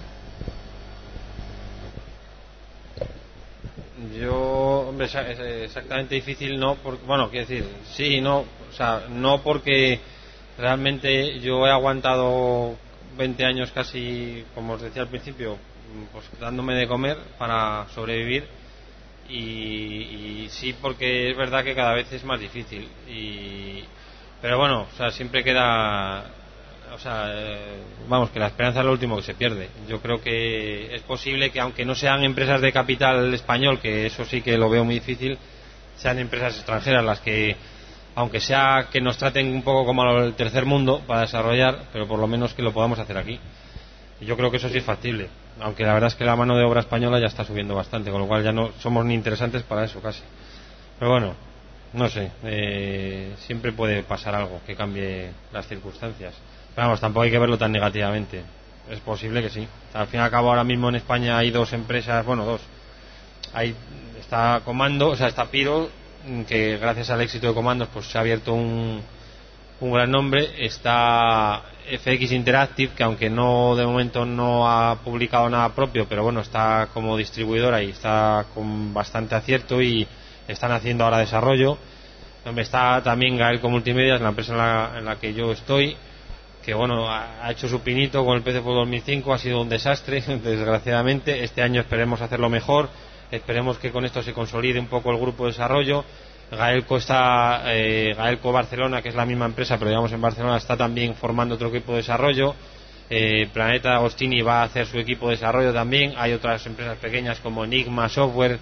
Speaker 3: Yo, hombre, es exactamente difícil, no, porque, bueno, quiero decir, sí, no, o sea, no porque realmente yo he aguantado veinte años casi, como os decía al principio, pues dándome de comer para sobrevivir, y, y sí porque es verdad que cada vez es más difícil, y pero bueno, o sea, siempre queda, o sea, eh, vamos, que la esperanza es lo último que se pierde. Yo creo que es posible que, aunque no sean empresas de capital español, que eso sí que lo veo muy difícil, sean empresas extranjeras las que, aunque sea que nos traten un poco como el tercer mundo para desarrollar, pero por lo menos que lo podamos hacer aquí. Y yo creo que eso sí es factible, aunque la verdad es que la mano de obra española ya está subiendo bastante, con lo cual ya no somos ni interesantes para eso casi. Pero bueno, no sé, eh, siempre puede pasar algo que cambie las circunstancias. Pero vamos, tampoco hay que verlo tan negativamente. Es posible que sí. Al fin y al cabo, ahora mismo en España hay dos empresas, bueno, dos. Hay, está Comando, o sea, está Piro, que gracias al éxito de Comandos pues se ha abierto un, un gran nombre. Está F X Interactive, que aunque no de momento no ha publicado nada propio, pero bueno, está como distribuidora y está con bastante acierto y están haciendo ahora desarrollo. Está también Gaelco Multimedia, es la empresa en la, en la que yo estoy, que bueno, ha, ha hecho su pinito con el P C Fútbol dos mil cinco, ha sido un desastre, desgraciadamente. Este año esperemos hacerlo mejor, esperemos que con esto se consolide un poco el grupo de desarrollo. Gaelco está, eh, Gaelco Barcelona, que es la misma empresa, pero digamos en Barcelona, está también formando otro equipo de desarrollo. eh, Planeta Agostini va a hacer su equipo de desarrollo también. Hay otras empresas pequeñas como Enigma Software,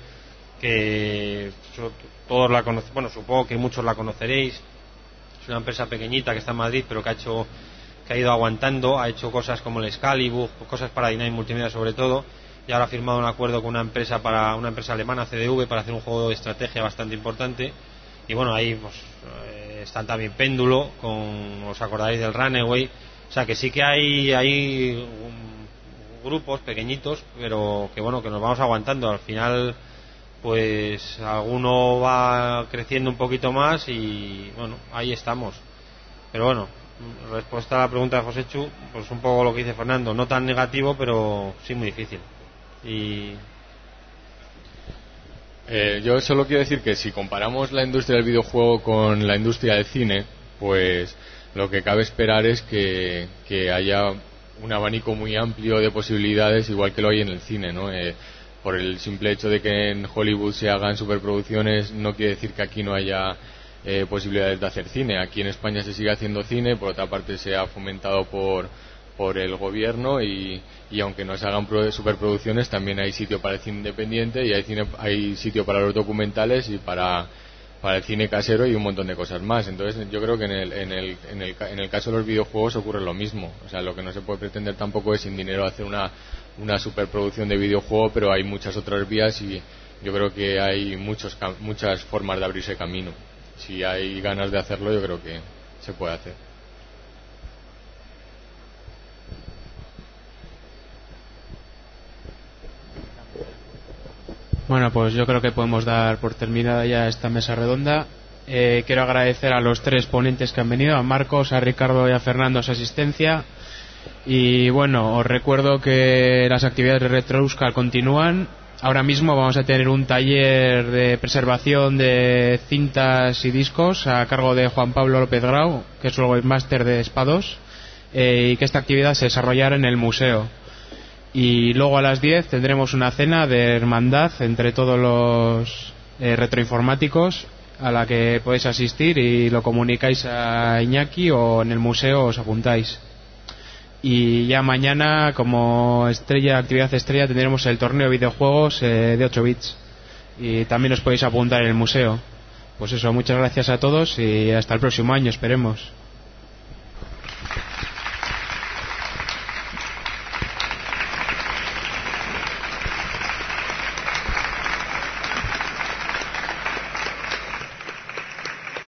Speaker 3: que todos la conocen, bueno, supongo que muchos la conoceréis. Es una empresa pequeñita que está en Madrid, pero que ha hecho, que ha ido aguantando, ha hecho cosas como el Excalibur, cosas para Dynamic Multimedia sobre todo, y ahora ha firmado un acuerdo con una empresa para una empresa alemana, C D V, para hacer un juego de estrategia bastante importante. Y bueno, ahí pues eh, están también Péndulo, con, os acordaréis del Runaway. O sea que sí que hay hay un, grupos pequeñitos, pero que bueno, que nos vamos aguantando. Al final pues alguno va creciendo un poquito más y bueno, ahí estamos. Pero bueno, respuesta a la pregunta de José Chu, pues un poco lo que dice Fernando, no tan negativo, pero sí muy difícil. Y
Speaker 4: eh, yo solo quiero decir que si comparamos la industria del videojuego con la industria del cine, pues lo que cabe esperar es que, que haya un abanico muy amplio de posibilidades, igual que lo hay en el cine, ¿no? Eh, por el simple hecho de que en Hollywood se hagan superproducciones no quiere decir que aquí no haya eh, posibilidades de hacer cine. Aquí en España se sigue haciendo cine, por otra parte se ha fomentado por por el gobierno y, y aunque no se hagan superproducciones también hay sitio para el cine independiente y hay cine, hay sitio para los documentales y para para el cine casero y un montón de cosas más. Entonces yo creo que en el, en el, en el, en el caso de los videojuegos ocurre lo mismo. O sea, lo que no se puede pretender tampoco es sin dinero hacer una, una superproducción de videojuego, pero hay muchas otras vías y yo creo que hay muchos, muchas formas de abrirse camino. Si hay ganas de hacerlo, yo creo que se puede hacer.
Speaker 2: Bueno, pues yo creo que podemos dar por terminada ya esta mesa redonda. Eh, quiero agradecer a los tres ponentes que han venido, a Marcos, a Ricardo y a Fernando su asistencia. Y bueno, os recuerdo que las actividades de Retro Euskal continúan ahora mismo vamos a tener un taller de preservación de cintas y discos a cargo de Juan Pablo López Grau, que es el máster de Espados, eh, y que esta actividad se desarrollará en el museo. Y luego a las diez tendremos una cena de hermandad entre todos los eh, retroinformáticos, a la que podéis asistir y lo comunicáis a Iñaki, o en el museo os apuntáis. Y ya mañana, como estrella, actividad estrella, tendremos el torneo de videojuegos eh, de ocho bits, y también os podéis apuntar en el museo. Pues eso, muchas gracias a todos y hasta el próximo año, esperemos.